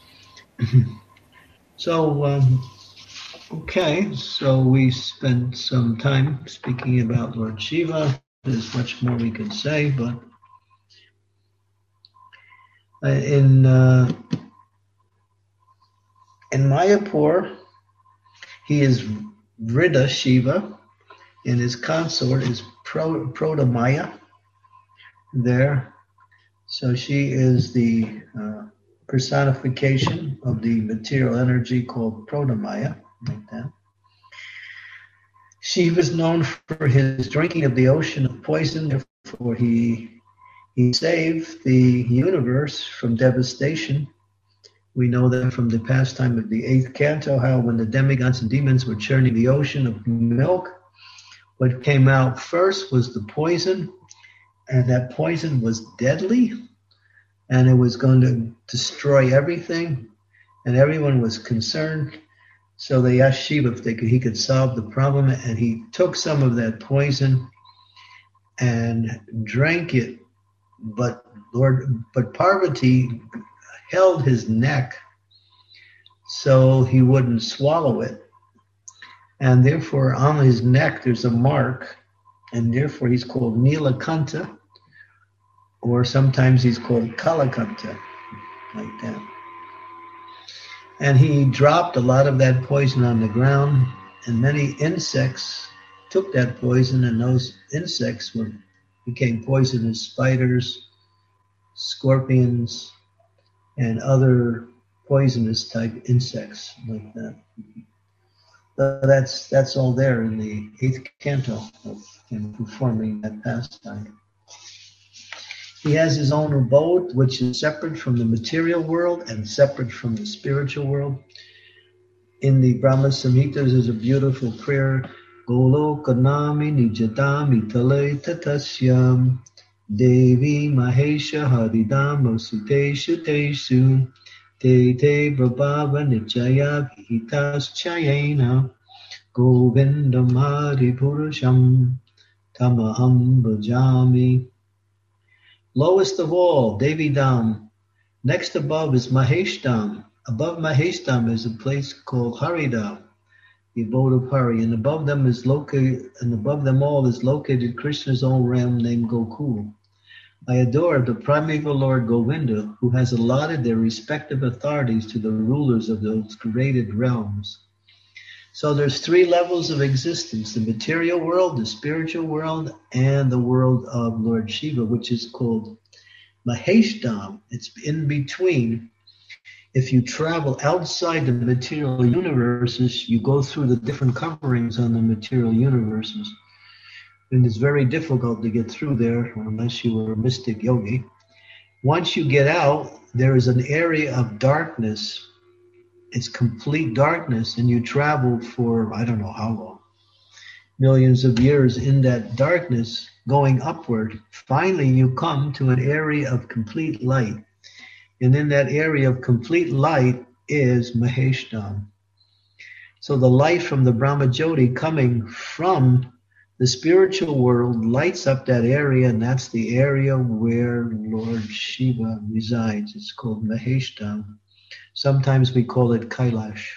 Speaker 2: So, um, okay, so we spent some time speaking about Lord Shiva. There's much more we could say, but uh, in uh, in Mayapur, he is Vriddha Shiva, and his consort is Pro, Prodamaya there. So she is the uh, personification of the material energy called Prodamaya, like that. Shiva is known for his drinking of the ocean of poison, therefore he he saved the universe from devastation. We know that from the pastime of the eighth canto, how when the demigods and demons were churning the ocean of milk, what came out first was the poison, and that poison was deadly, and it was going to destroy everything, and everyone was concerned. So they asked Shiva if they could, he could solve the problem, and he took some of that poison and drank it. But Lord, but Parvati held his neck so he wouldn't swallow it, and therefore on his neck there's a mark, and therefore he's called Nilakanta, or sometimes he's called Kalakanta, like that. And he dropped a lot of that poison on the ground, and many insects took that poison, and those insects were became poisonous spiders, scorpions, and other poisonous type insects like that. So that's that's all there in the eighth canto of him performing that pastime. He has his own abode, which is separate from the material world and separate from the spiritual world. In the Brahma Samhitas is a beautiful prayer. Golo kanami nijadami tale tatasyam Devi Mahesha Haridama Suteshu Teshu Te Te Prabhava Nichaya Vihitas Chayena Govindam Hari Purusham Tamaham Bhajami. Lowest of all, Devi Dham. Next above is Mahesh Dham. Above Mahesh Dham is a place called Haridam, the abode of Hari, and above them is located, and above them all is located Krishna's own realm named Gokul. I adore the primeval Lord Govinda, who has allotted their respective authorities to the rulers of those created realms. So there's three levels of existence: the material world, the spiritual world, and the world of Lord Shiva, which is called Mahesh Dham. It's in between. If you travel outside the material universes, you go through the different coverings on the material universes. And it's very difficult to get through there unless you were a mystic yogi. Once you get out, there is an area of darkness. It's complete darkness, and you travel for, I don't know how long, millions of years in that darkness going upward. Finally, you come to an area of complete light. And in that area of complete light is Mahesh Dham. So the light from the Brahma Jyoti coming from the spiritual world lights up that area, and that's the area where Lord Shiva resides. It's called Mahesh Dham. Sometimes we call it Kailash.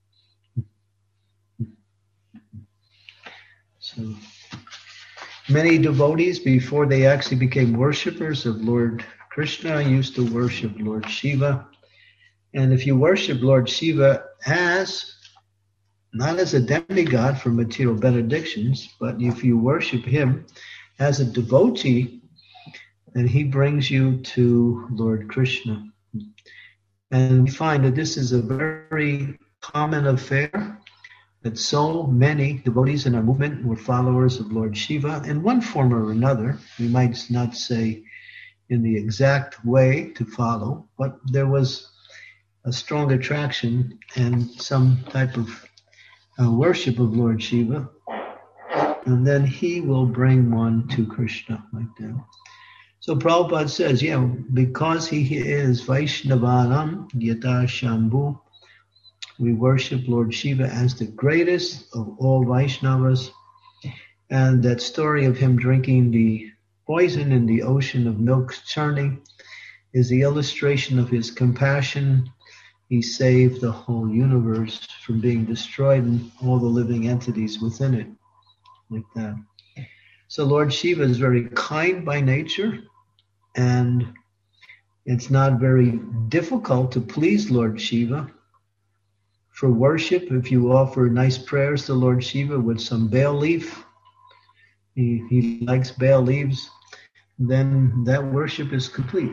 Speaker 2: So many devotees, before they actually became worshippers of Lord Krishna, used to worship Lord Shiva. And if you worship Lord Shiva as, not as a demigod for material benedictions, but if you worship him as a devotee, then he brings you to Lord Krishna. And we find that this is a very common affair, that so many devotees in our movement were followers of Lord Shiva in one form or another. We might not say in the exact way to follow, but there was a strong attraction and some type of uh, worship of Lord Shiva. And then he will bring one to Krishna like that. So Prabhupada says, yeah, because he is Vaishnavanam Yata Shambhu, we worship Lord Shiva as the greatest of all Vaishnavas. And that story of him drinking the poison in the ocean of milk churning is the illustration of his compassion. He saved the whole universe from being destroyed and all the living entities within it, like that. So Lord Shiva is very kind by nature, and it's not very difficult to please Lord Shiva. For worship, if you offer nice prayers to Lord Shiva with some bael leaf, he, he likes bael leaves, then that worship is complete.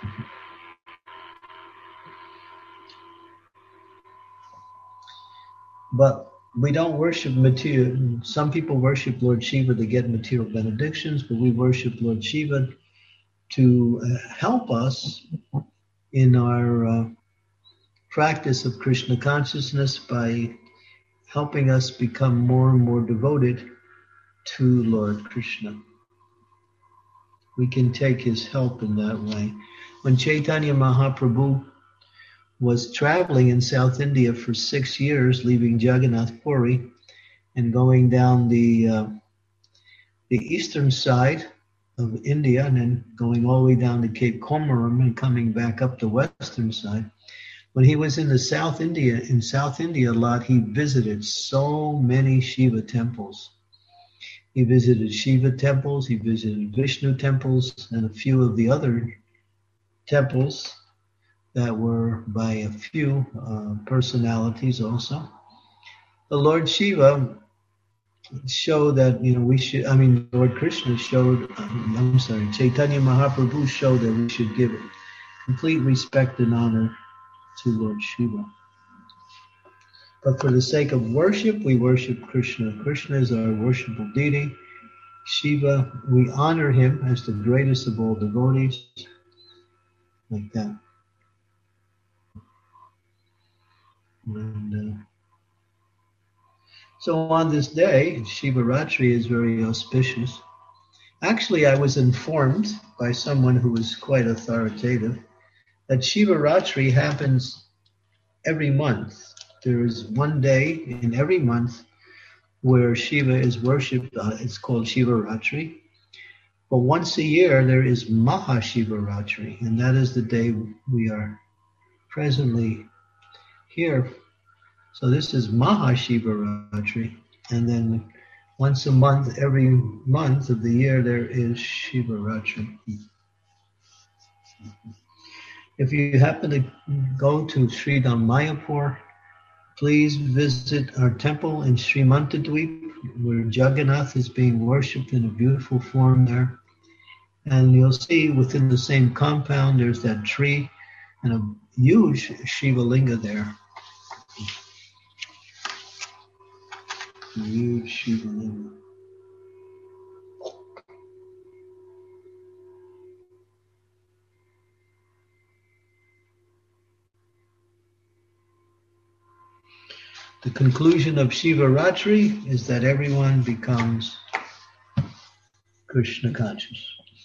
Speaker 2: But we don't worship material. Some people worship Lord Shiva to get material benedictions, but we worship Lord Shiva to uh, help us in our uh, practice of Krishna consciousness by helping us become more and more devoted to Lord Krishna. We can take his help in that way. When Chaitanya Mahaprabhu was traveling in South India for six years, leaving Jagannath Puri and going down the uh, the eastern side of India and then going all the way down to Cape Comoros and coming back up the western side. When he was in the South India, in South India a lot, he visited so many Shiva temples. He visited Shiva temples, he visited Vishnu temples, and a few of the other temples that were by a few uh, personalities also. The Lord Shiva showed that, you know, we should, I mean, Lord Krishna showed, um, I'm sorry, Chaitanya Mahaprabhu showed that we should give complete respect and honor to Lord Shiva. But for the sake of worship, we worship Krishna. Krishna is our worshipful deity. Shiva, we honor him as the greatest of all devotees. Like that. And, uh, so on this day, Shivaratri is very auspicious. Actually, I was informed by someone who was quite authoritative that Shivaratri happens every month. There is one day in every month where Shiva is worshipped. Uh, it's called Shivaratri. But once a year, there is Mahashivaratri, and that is the day we are presently here. So this is Mahashivaratri, and then once a month, every month of the year, there is Shivaratri. If you happen to go to Sridham Mayapur, please visit our temple in Srimantadweep, where Jagannath is being worshipped in a beautiful form there. And you'll see within the same compound, there's that tree and a huge Shiva Linga there. A huge Shiva Linga. The conclusion of Shivaratri is that everyone becomes Krishna conscious.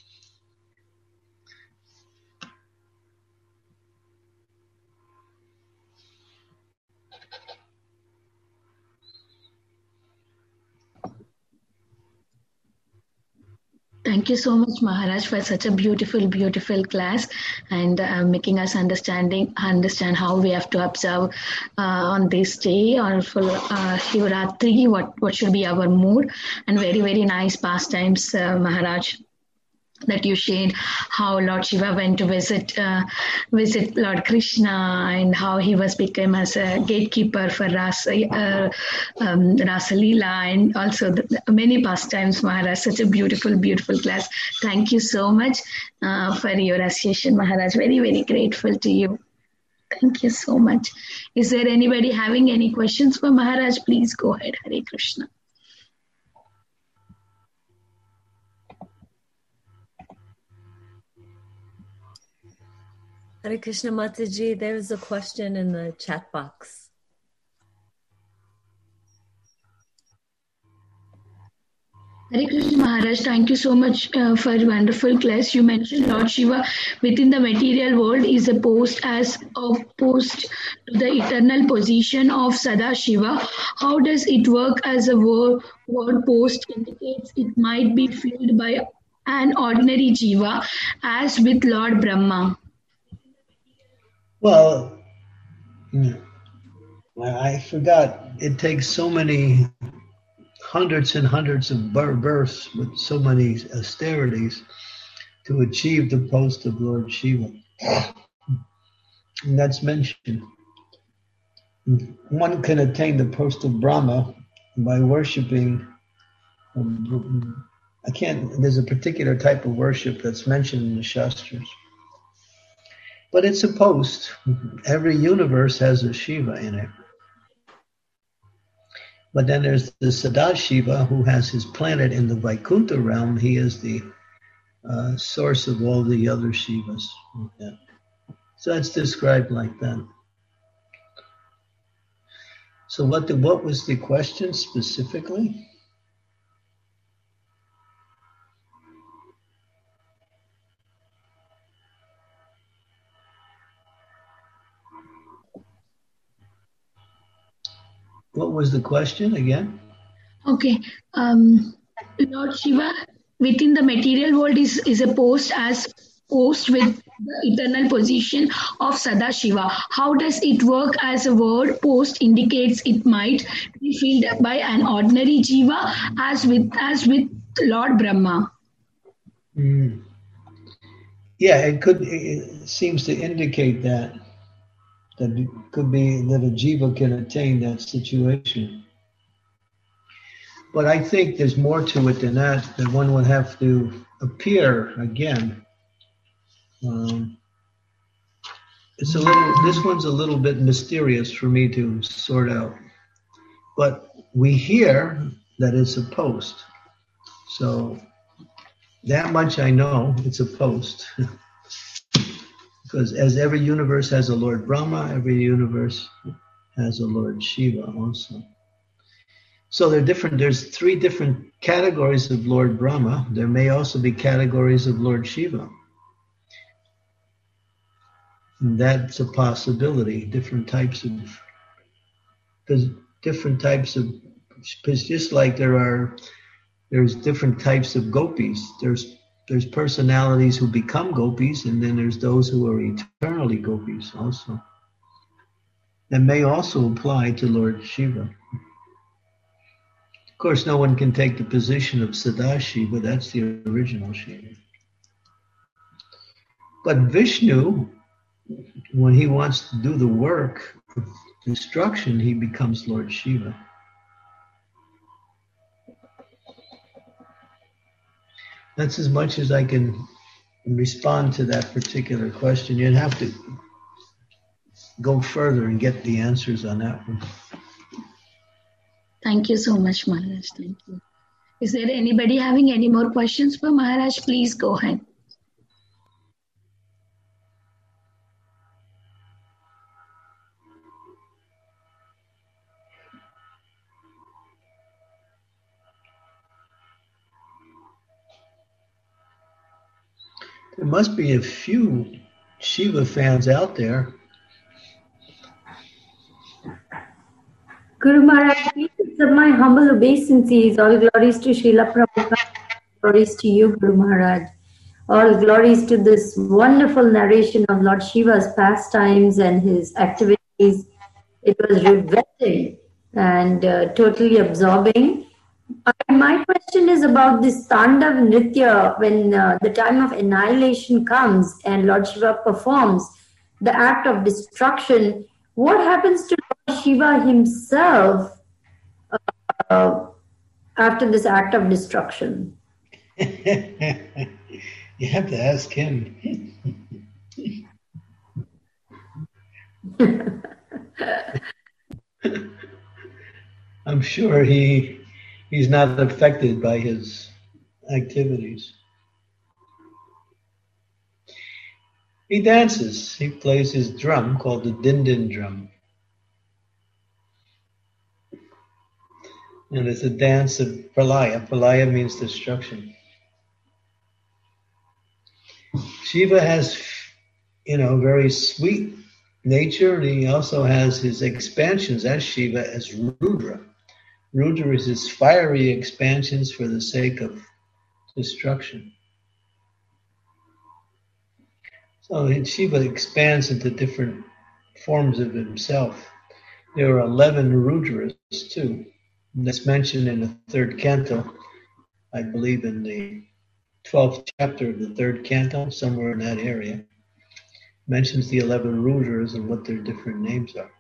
Speaker 1: Thank you so much, Maharaj, for such a beautiful, beautiful class and uh, making us understanding understand how we have to observe uh, on this day or for uh, Shivaratri, what, what should be our mood, and very, very nice pastimes, uh, Maharaj, that you shared how Lord Shiva went to visit uh, visit Lord Krishna and how he was become as a gatekeeper for Rasa, uh, um, Rasa Leela, and also the, many pastimes, Maharaj. Such a beautiful, beautiful class. Thank you so much uh, for your association, Maharaj. Very, very grateful to you. Thank you so much. Is there anybody having any questions for Maharaj? Please go ahead. Hare Krishna.
Speaker 7: Hare Krishna Mataji, there is a question in the chat box.
Speaker 1: Hare Krishna Maharaj, thank you so much uh, for wonderful class. You mentioned Lord Shiva within the material world is opposed as opposed to the eternal position of Sadashiva. How does it work as a word, word post indicates it might be filled by an ordinary Jiva as with Lord Brahma?
Speaker 2: Well, I forgot. It takes so many hundreds and hundreds of births with so many austerities to achieve the post of Lord Shiva. And that's mentioned. One can attain the post of Brahma by worshiping. I can't, there's a particular type of worship that's mentioned in the Shastras. But it's a post. Every universe has a Shiva in it. But then there's the Sadashiva who has his planet in the Vaikuntha realm. He is the uh, source of all the other Shivas. Yeah. So that's described like that. So what the, what was the question specifically? What was the question again?
Speaker 1: Okay. Um, Lord Shiva within the material world is, is opposed as post with the eternal position of Sadashiva. How does it work as a word post indicates it might be filled by an ordinary Jiva as with as with Lord Brahma?
Speaker 2: Mm. Yeah, it could. It seems to indicate that. That it could be that a jiva can attain that situation. But I think there's more to it than that, that one would have to appear again. Um, it's a little, this one's a little bit mysterious for me to sort out. But we hear that it's a post. So that much I know, it's a post. Because as every universe has a Lord Brahma, every universe has a Lord Shiva also. So there are different, there's three different categories of Lord Brahma. There may also be categories of Lord Shiva. And that's a possibility, different types of, because different types of, because just like there are, there's different types of gopis. There's there's personalities who become gopis, and then there's those who are eternally gopis also. That may also apply to Lord Shiva. Of course, no one can take the position of Sadashiva, that's the original Shiva. But Vishnu, when he wants to do the work of destruction, he becomes Lord Shiva. That's as much as I can respond to that particular question. You'd have to go further and get the answers on that one.
Speaker 1: Thank you so much, Maharaj. Thank you. Is there anybody having any more questions for Maharaj? Please go ahead.
Speaker 2: There must be a few Shiva fans out there.
Speaker 6: Guru Maharaj, please accept my humble obeisances. All glories to Srila Prabhupada. Glories to you, Guru Maharaj. All glories to this wonderful narration of Lord Shiva's pastimes and his activities. It was riveting and uh, totally absorbing. Uh, my question is about this Tandav Nritya, when uh, the time of annihilation comes and Lord Shiva performs the act of destruction. What happens to Lord Shiva himself uh, after this act of destruction?
Speaker 2: You have to ask him. I'm sure he he's not affected by his activities. He dances. He plays his drum called the Din-Din drum. And it's a dance of Pralaya. Pralaya means destruction. Shiva has, you know, very sweet nature, and he also has his expansions as Shiva as Rudra. Rudra is his fiery expansions for the sake of destruction. So Shiva expands into different forms of himself. There are eleven Rudras too. And that's mentioned in the third canto, I believe in the twelfth chapter of the third canto, somewhere in that area. Mentions the eleven Rudras and what their different names are.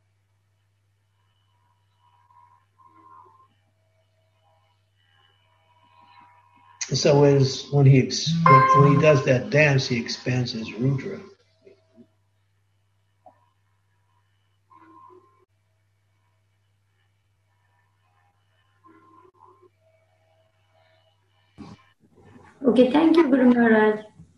Speaker 2: So as when he when he does that dance, he expands his Rudra.
Speaker 6: Okay, thank you, Guru Maharaj.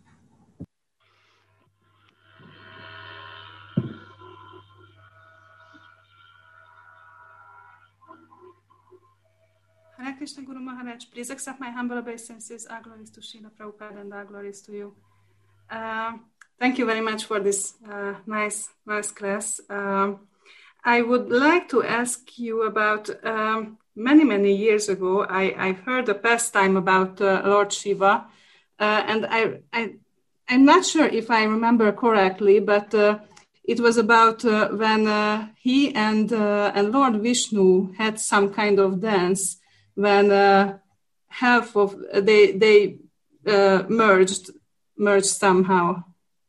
Speaker 8: Hare Krishna, Guru Maharaj. Please accept my humble obeisances. All glories to Srila Prabhupada and all glories to you. Uh, thank you very much for this uh, nice, nice class. Um, I would like to ask you about um, many, many years ago, I, I've heard a pastime about uh, Lord Shiva, uh, and I, I, I'm not sure if I remember correctly, but uh, it was about uh, when uh, he and uh, and Lord Vishnu had some kind of dance when uh, half of they they uh, merged merged somehow.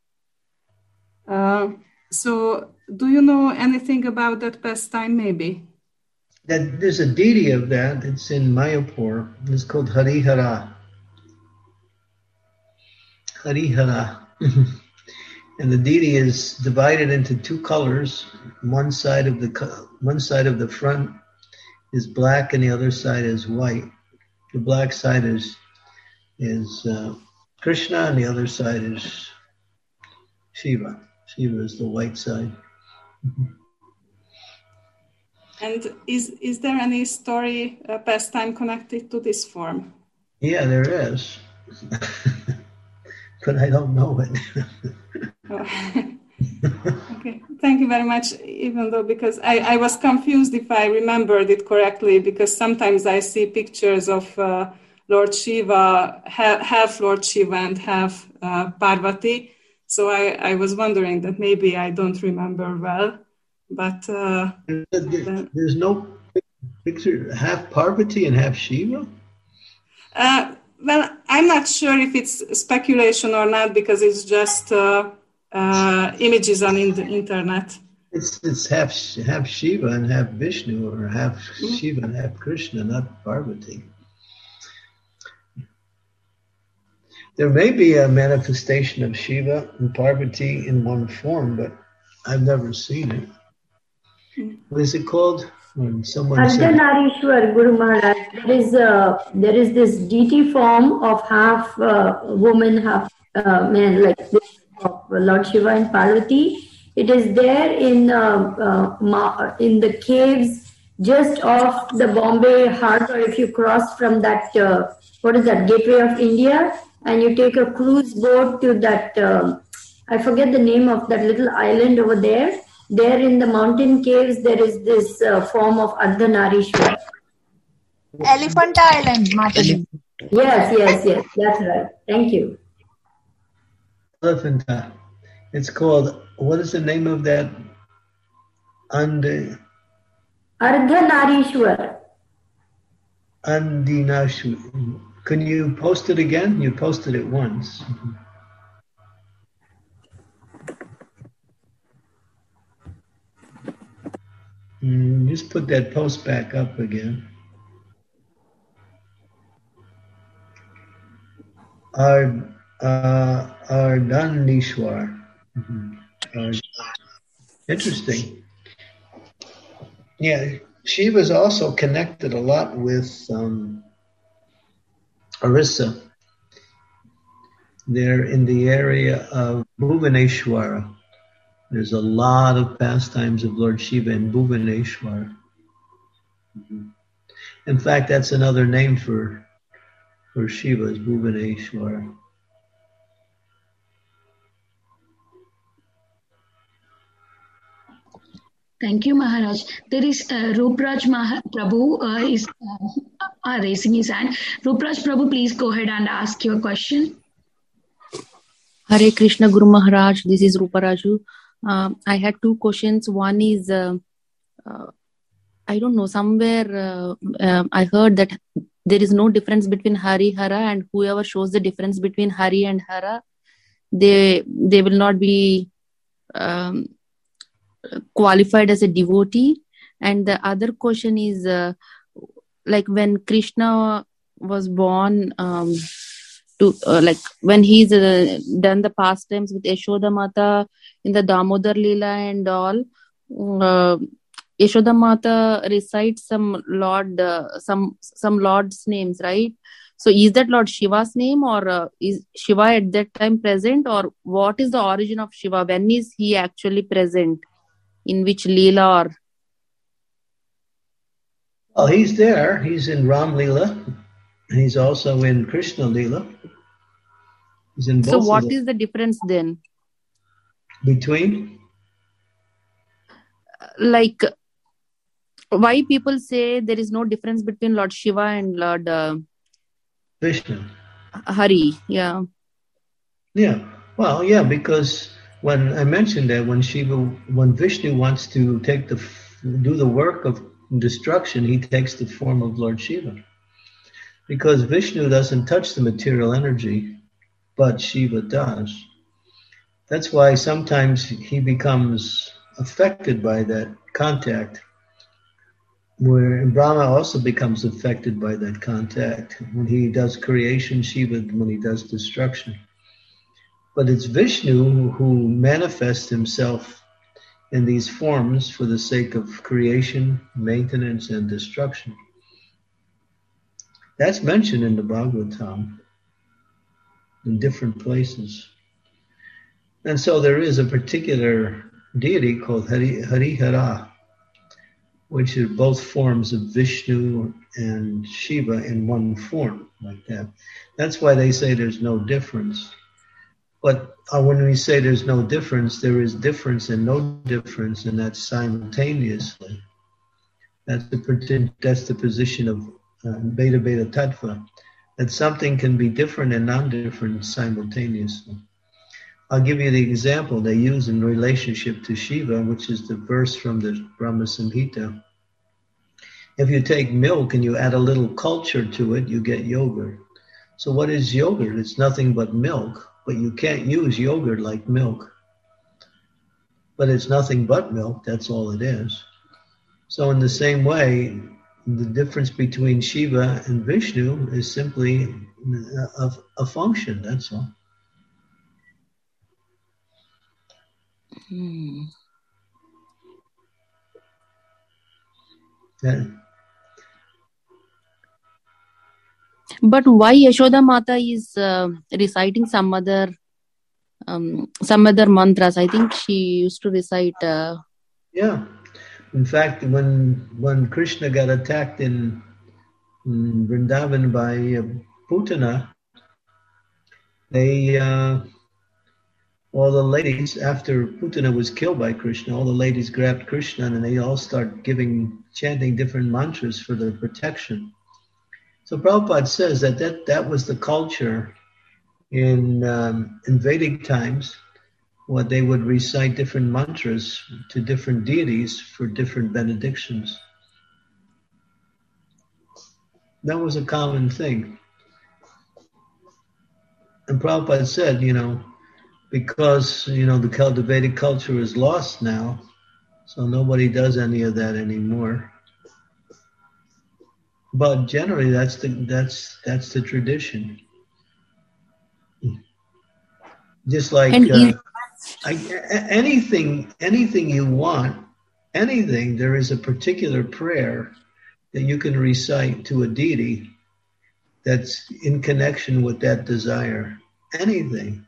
Speaker 8: Uh, so, do you know anything about that pastime? Maybe.
Speaker 2: That there's a deity of that. It's in Mayapur. It's called Harihara. Harihara. And the deity is divided into two colors. One side of the one side of the front is black, and the other side is white. The black side is is uh, Krishna, and the other side is Shiva. Shiva is the white side.
Speaker 8: And is is there any story, uh, pastime connected to this form?
Speaker 2: Yeah, there is. But I don't know it.
Speaker 8: Oh. Okay, thank you very much, even though, because I, I was confused if I remembered it correctly, because sometimes I see pictures of uh, Lord Shiva, ha- half Lord Shiva and half uh, Parvati. So I, I was wondering that maybe I don't remember well, but... Uh,
Speaker 2: there, there's no picture, half Parvati and half Shiva?
Speaker 8: Uh, well, I'm not sure if it's speculation or not, because it's just uh, uh, images on in the internet.
Speaker 2: It's it's half half Shiva and half Vishnu, or half mm-hmm. Shiva and half Krishna, not Parvati. There may be a manifestation of Shiva and Parvati in one form, but I've never seen it. Mm-hmm. What is it called? When someone
Speaker 6: Ardhanarishwar, Guru Maharaj, there is, a, there is this deity form of half uh, woman, half uh, man, like this of Lord Shiva and Parvati. It is there in uh, uh, in the caves just off the Bombay harbor. If you cross from that, uh, what is that, Gateway of India, and you take a cruise boat to that, uh, I forget the name of that little island over there. There in the mountain caves, there is this uh, form of Ardhanarishwar.
Speaker 9: Elephant Island, Mataji.
Speaker 6: Yes, yes, yes. That's right. Thank you.
Speaker 2: Elephant. It's called, what is the name of that? And
Speaker 6: Ardhanarishwar.
Speaker 2: Andinashwar. Can you post it again? You posted it once. Mm, just put that post back up again. Ard, uh, Ardhanishwar. Mm-hmm. Ard, interesting. Yeah, Shiva's also connected a lot with um, Orissa. They're in the area of Bhuvaneshwara. There's a lot of pastimes of Lord Shiva in Bhuvaneshwar. Mm-hmm. In fact, that's another name for, for Shiva, is Bhuvaneshwar.
Speaker 1: Thank you, Maharaj. There is uh, Rupraj Mah- Prabhu uh, is uh, uh, raising his hand. Rupraj Prabhu, please go ahead and ask your question.
Speaker 10: Hare Krishna Guru Maharaj, this is Ruparaju. Uh, I had two questions. One is, uh, uh, I don't know, somewhere uh, uh, I heard that there is no difference between Hari, Hara, and whoever shows the difference between Hari and Hara, they they will not be um, qualified as a devotee. And the other question is, uh, like when Krishna was born, um, to uh, like when he's uh, done the pastimes with Yashoda Mata in the Damodar Leela and all, uh, Yashoda Mata recites some Lord, uh, some some Lord's names, right? So is that Lord Shiva's name, or uh, is Shiva at that time present, or what is the origin of Shiva? When is he actually present? In which Leela? Or
Speaker 2: well, he's there. He's in Ram Leela. And he's also in Krishna Leela. He's in both.
Speaker 10: So what is the difference then?
Speaker 2: Between?
Speaker 10: Like, why people say there is no difference between Lord Shiva and Lord uh,
Speaker 2: Vishnu.
Speaker 10: Hari, yeah.
Speaker 2: Yeah, well, yeah, because when I mentioned that when Shiva, when Vishnu wants to take the, do the work of destruction, he takes the form of Lord Shiva. Because Vishnu doesn't touch the material energy, but Shiva does. That's why sometimes he becomes affected by that contact, where Brahma also becomes affected by that contact. When he does creation, Shiva, when he does destruction. But it's Vishnu who manifests himself in these forms for the sake of creation, maintenance, and destruction. That's mentioned in the Bhagavatam in different places. And so there is a particular deity called Hari, Harihara, which are both forms of Vishnu and Shiva in one form, like that. That's why they say there's no difference. But uh, when we say there's no difference, there is difference and no difference, and that's simultaneously. That's the, that's the position of uh, Beta Beta Tattva, that something can be different and non-different simultaneously. I'll give you the example they use in relationship to Shiva, which is the verse from the Brahma Samhita. If you take milk and you add a little culture to it, you get yogurt. So what is yogurt? It's nothing but milk, but you can't use yogurt like milk. But it's nothing but milk, that's all it is. So in the same way, the difference between Shiva and Vishnu is simply a, a function, that's all.
Speaker 10: Hmm.
Speaker 2: Yeah.
Speaker 10: But why Yashoda Mata is uh, reciting some other um, some other mantras? I think she used to recite. Uh...
Speaker 2: Yeah, in fact, when when Krishna got attacked in, in Vrindavan by uh, Putana, they uh, all the ladies, after Putana was killed by Krishna, all the ladies grabbed Krishna and they all start giving chanting different mantras for their protection. So Prabhupada says that that, that was the culture in, um, in Vedic times, where they would recite different mantras to different deities for different benedictions. That was a common thing. And Prabhupada said, you know, because, you know, the, the Vedic culture is lost now, so nobody does any of that anymore. But generally, that's the that's that's the tradition. Just like uh, I, anything, anything you want, anything, there is a particular prayer that you can recite to a deity that's in connection with that desire. Anything.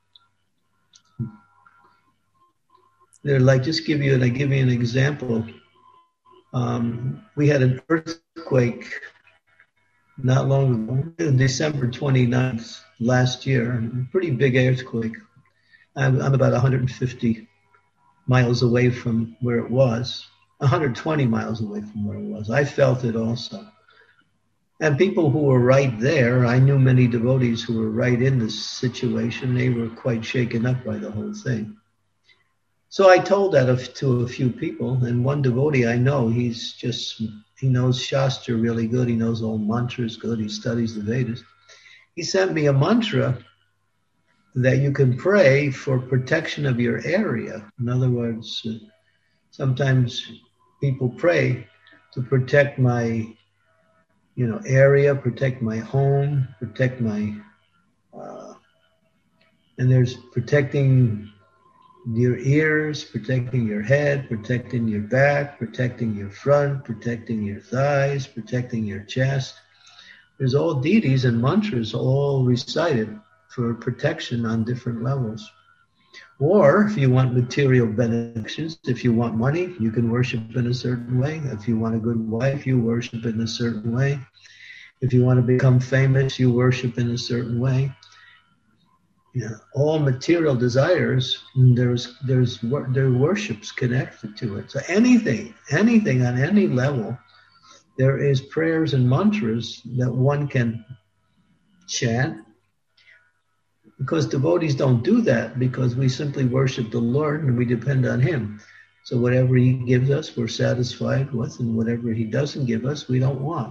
Speaker 2: They're like, just give you, and I give you an example. Um, we had an earthquake not long ago, December twenty-ninth last year, a pretty big earthquake. I'm, I'm about one hundred fifty miles away from where it was, one hundred twenty miles away from where it was. I felt it also. And people who were right there, I knew many devotees who were right in this situation. They were quite shaken up by the whole thing. So I told that to a few people, and one devotee I know, he's just, he knows Shastra really good, he knows all mantras good, he studies the Vedas. He sent me a mantra that you can pray for protection of your area. In other words, sometimes people pray to protect my, you know, area, protect my home, protect my, uh, and there's protecting your ears, protecting your head, protecting your back, protecting your front, protecting your thighs, protecting your chest. There's all deities and mantras all recited for protection on different levels. Or if you want material benedictions, if you want money, you can worship in a certain way. If you want a good wife, you worship in a certain way. If you want to become famous, you worship in a certain way. You know, all material desires, there's there's there are worships connected to it. So anything, anything on any level, there is prayers and mantras that one can chant. Because devotees don't do that, because we simply worship the Lord and we depend on Him. So whatever He gives us, we're satisfied with, and whatever He doesn't give us, we don't want.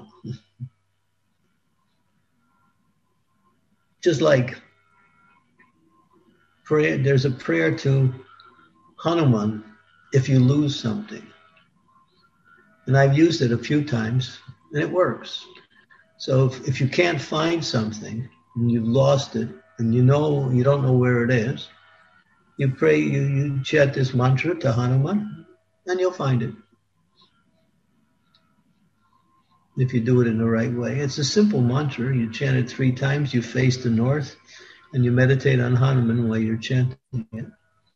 Speaker 2: Just like prayer, there's a prayer to Hanuman if you lose something. And I've used it a few times, and it works. So if, if you can't find something, and you've lost it, and you know you don't know where it is, you pray, you, you chant this mantra to Hanuman, and you'll find it. If you do it in the right way. It's a simple mantra. You chant it three times, you face the north, and you meditate on Hanuman while you're chanting it.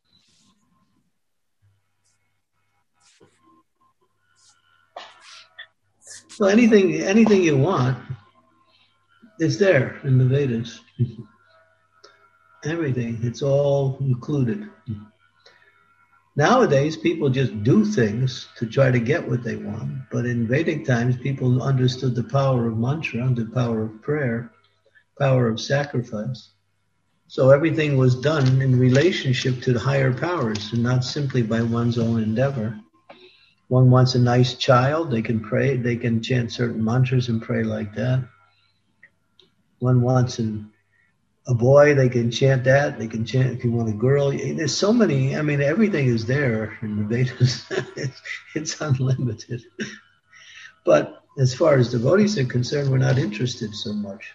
Speaker 2: So anything, anything you want is there in the Vedas. Everything, it's all included. Nowadays, people just do things to try to get what they want. But in Vedic times, people understood the power of mantra, the power of prayer, power of sacrifice. So everything was done in relationship to the higher powers and not simply by one's own endeavor. One wants a nice child, they can pray, they can chant certain mantras and pray like that. One wants an, a boy, they can chant that, they can chant if you want a girl. There's so many, I mean, everything is there in the Vedas. it's, it's unlimited. But as far as devotees are concerned, we're not interested so much.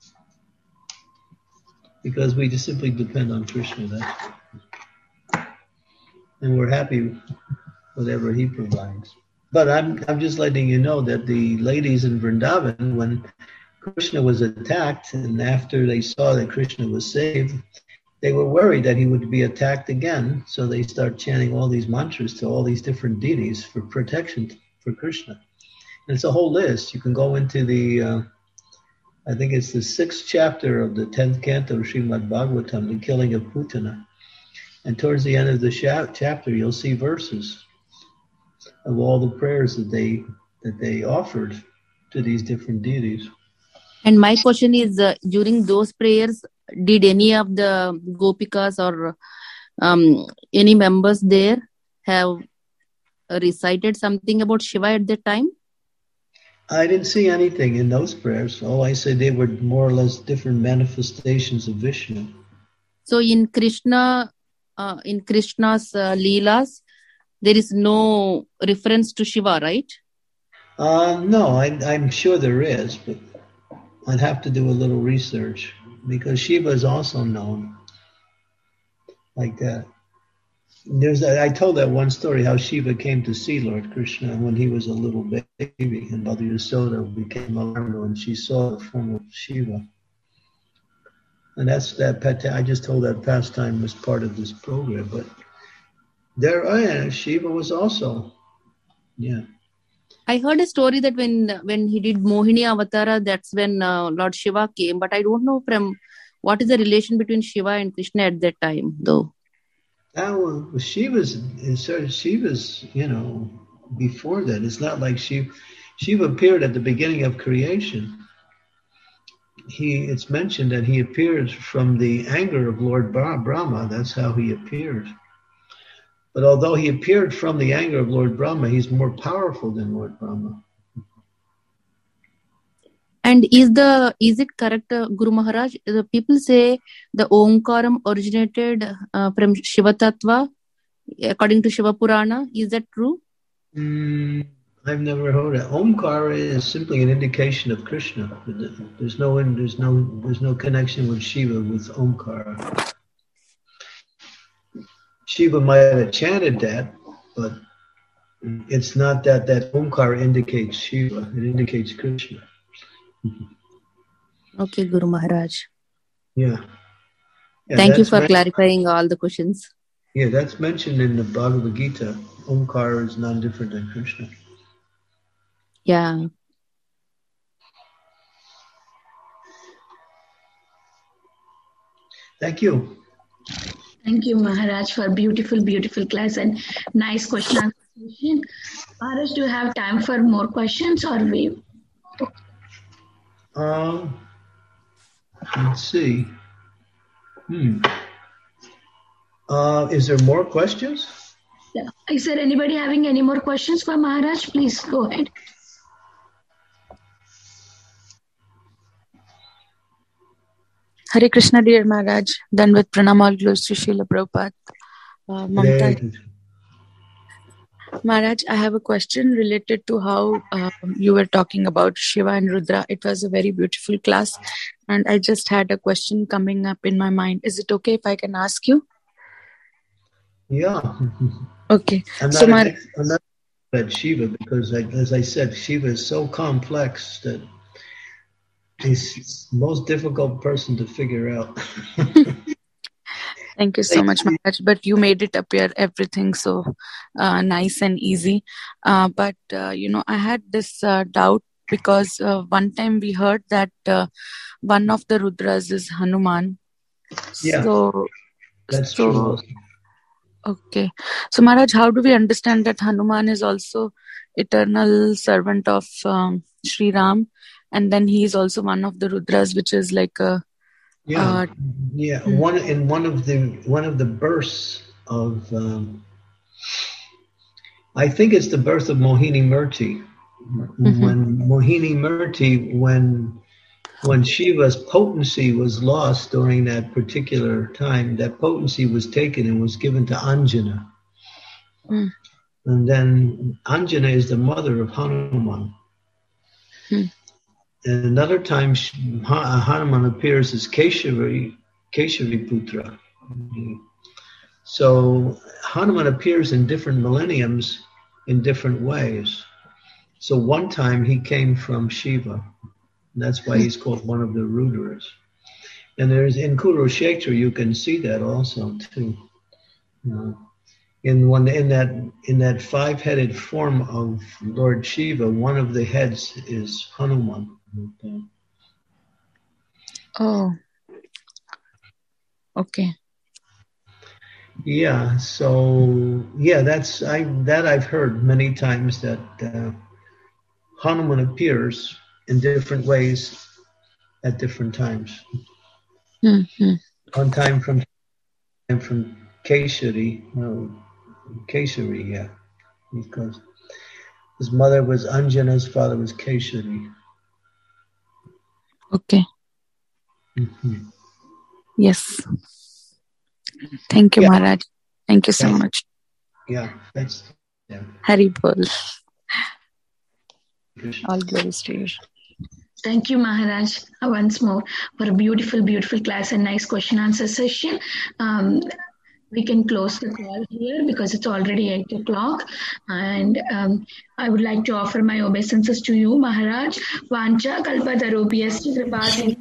Speaker 2: Because we just simply depend on Krishna. That's, and we're happy whatever he provides. But I'm I'm just letting you know that the ladies in Vrindavan, when Krishna was attacked, and after they saw that Krishna was saved, they were worried that he would be attacked again. So they start chanting all these mantras to all these different deities for protection for Krishna. And it's a whole list. You can go into the, uh, I think it's the sixth chapter of the tenth canto of Srimad Bhagavatam, the killing of Putana. And towards the end of the chapter, you'll see verses of all the prayers that they that they offered to these different deities.
Speaker 10: And my question is, uh, during those prayers, did any of the Gopikas or um, any members there have recited something about Shiva at that time?
Speaker 2: I didn't see anything in those prayers. All I said, they were more or less different manifestations of Vishnu.
Speaker 10: So in Krishna, uh, in Krishna's uh, Leelas, there is no reference to Shiva, right?
Speaker 2: Uh, no, I, I'm sure there is, but I'd have to do a little research because Shiva is also known like that. There's a, I told that one story how Shiva came to see Lord Krishna when he was a little baby, and Mother Yasoda became alarmed when she saw the form of Shiva. And that's that. I just told that pastime was part of this program, but there, oh yeah, Shiva was also, yeah.
Speaker 10: I heard a story that when when he did Mohini Avatara, that's when uh, Lord Shiva came. But I don't know from what is the relation between Shiva and Krishna at that time, though.
Speaker 2: That was, Shiva's, Shiva's, you know, before that. It's not like Shiva. Shiva appeared at the beginning of creation. He, it's mentioned that he appeared from the anger of Lord Brahma. That's how he appeared. But although he appeared from the anger of Lord Brahma, he's more powerful than Lord Brahma.
Speaker 10: And is the is it correct, uh, Guru Maharaj? The people say the Omkaram originated uh, from Shiva Tattva, according to Shiva Purana. Is that true?
Speaker 2: Mm, I've never heard it. Omkara is simply an indication of Krishna. There's no there's no there's no connection with Shiva with Omkara. Shiva might have chanted that, but it's not that that Omkara indicates Shiva. It indicates Krishna.
Speaker 10: Okay, Guru Maharaj.
Speaker 2: Yeah. yeah
Speaker 10: Thank you for
Speaker 2: men-
Speaker 10: clarifying all the questions.
Speaker 2: Yeah, that's mentioned in the Bhagavad Gita. Omkara is non different than Krishna.
Speaker 10: Yeah.
Speaker 2: Thank you.
Speaker 1: Thank you, Maharaj, for beautiful, beautiful class and nice question. Maharaj, do you have time for more questions or we?
Speaker 2: Um, let's see. Hmm. Uh, is there more questions?
Speaker 1: Yeah. Is there anybody having any more questions for Maharaj? Please go ahead.
Speaker 11: Hare Krishna, dear Maharaj. Done with pranam, all glories to Srila Prabhupada. Uh, Mamta. Maharaj, I have a question related to how uh, you were talking about Shiva and Rudra. It was a very beautiful class. and I just had a question coming up in my mind. Is it okay if I can ask you?
Speaker 2: Yeah.
Speaker 11: Okay.
Speaker 2: I'm
Speaker 11: So
Speaker 2: not,
Speaker 11: my
Speaker 2: I'm not at Shiva because, I, as I said, Shiva is so complex that he's the most difficult person to figure out.
Speaker 11: Thank you so much, Maharaj. But you made it appear everything so uh, nice and easy. Uh, but, uh, you know, I had this uh, doubt because uh, one time we heard that uh, one of the Rudras is Hanuman.
Speaker 2: Yeah,
Speaker 11: So,
Speaker 2: that's
Speaker 11: so,
Speaker 2: true also.
Speaker 11: Okay. So, Maharaj, how do we understand that Hanuman is also eternal servant of um, Sri Ram? And then he is also one of the Rudras, which is like a...
Speaker 2: Yeah,
Speaker 11: uh,
Speaker 2: yeah.
Speaker 11: hmm.
Speaker 2: One in one of the one of the births of, um, I think it's the birth of Mohini Murti.
Speaker 11: Mm-hmm.
Speaker 2: When Mohini Murti, when when Shiva's potency was lost during that particular time, that potency was taken and was given to Anjana.
Speaker 11: Mm.
Speaker 2: And then Anjana is the mother of Hanuman.
Speaker 11: Mm.
Speaker 2: And another time, Hanuman appears as Keshavi, Keshavi Putra. So Hanuman appears in different millenniums in different ways. So one time he came from Shiva. And that's why he's called one of the Rudras. And there's in Kurukshetra, you can see that also too. You know, in one in that in that five-headed form of Lord Shiva, one of the heads is Hanuman.
Speaker 11: Oh, okay.
Speaker 2: Yeah. So yeah, that's I that I've heard many times that uh, Hanuman appears in different ways at different times.
Speaker 11: Mm-hmm.
Speaker 2: One time from from Kesari, no, Kesari, yeah, because his mother was Anjana, his father was Kesari.
Speaker 11: Okay.
Speaker 2: Mm-hmm.
Speaker 11: Yes. Thank you,
Speaker 2: Yeah.
Speaker 11: Maharaj. Thank you so
Speaker 2: Yeah.
Speaker 11: much.
Speaker 2: Yeah, that's yeah.
Speaker 11: Hari Bol. All glories to you.
Speaker 1: Thank you, Maharaj, uh, once more for a beautiful, beautiful class and nice question answer session. Um, we can close the call here because it's already eight o'clock. And um, I would like to offer my obeisances to you, Maharaj. Vancha kalpatarubhyascha kripasindhu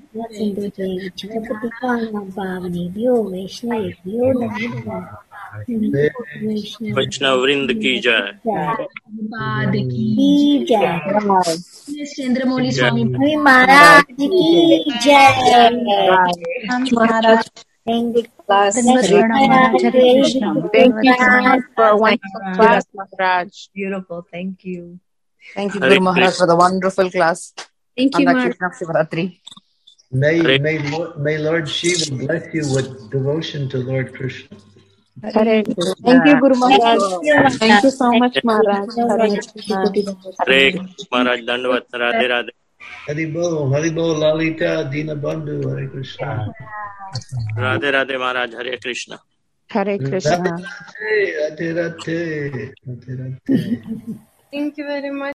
Speaker 4: वैष्णव वृंद की जय
Speaker 1: पाद की
Speaker 9: जय
Speaker 1: चंद्रमौली स्वामी
Speaker 9: महाराज की जय महाराज
Speaker 11: Class.
Speaker 3: Thank you so much for wonderful class, Maharaj.
Speaker 7: Beautiful. Thank you.
Speaker 12: Thank you,
Speaker 4: Hare
Speaker 12: Guru Maharaj, for the wonderful class
Speaker 10: Thank
Speaker 12: on
Speaker 10: you,
Speaker 12: the
Speaker 10: Maharaj.
Speaker 12: occasion of Shivaratri.
Speaker 2: May
Speaker 4: Hare-
Speaker 2: may Lord, may Lord Shiva bless you with devotion to Lord Krishna.
Speaker 3: Hare Krishna.
Speaker 11: Thank you, Guru Maharaj.
Speaker 3: Thank you so much, Maharaj. Hare Krishna.
Speaker 4: हरे महाराज दंडवत Radhe Radhe
Speaker 2: Haribo, Haribo, Lalita, Dina Bandhu, Hare Krishna.
Speaker 4: Radhe Radhe Maharaj Hare Krishna
Speaker 3: Hare Krishna.
Speaker 2: Radhe, Radhe, Radhe, Radhe, Radhe.
Speaker 13: Thank you very much.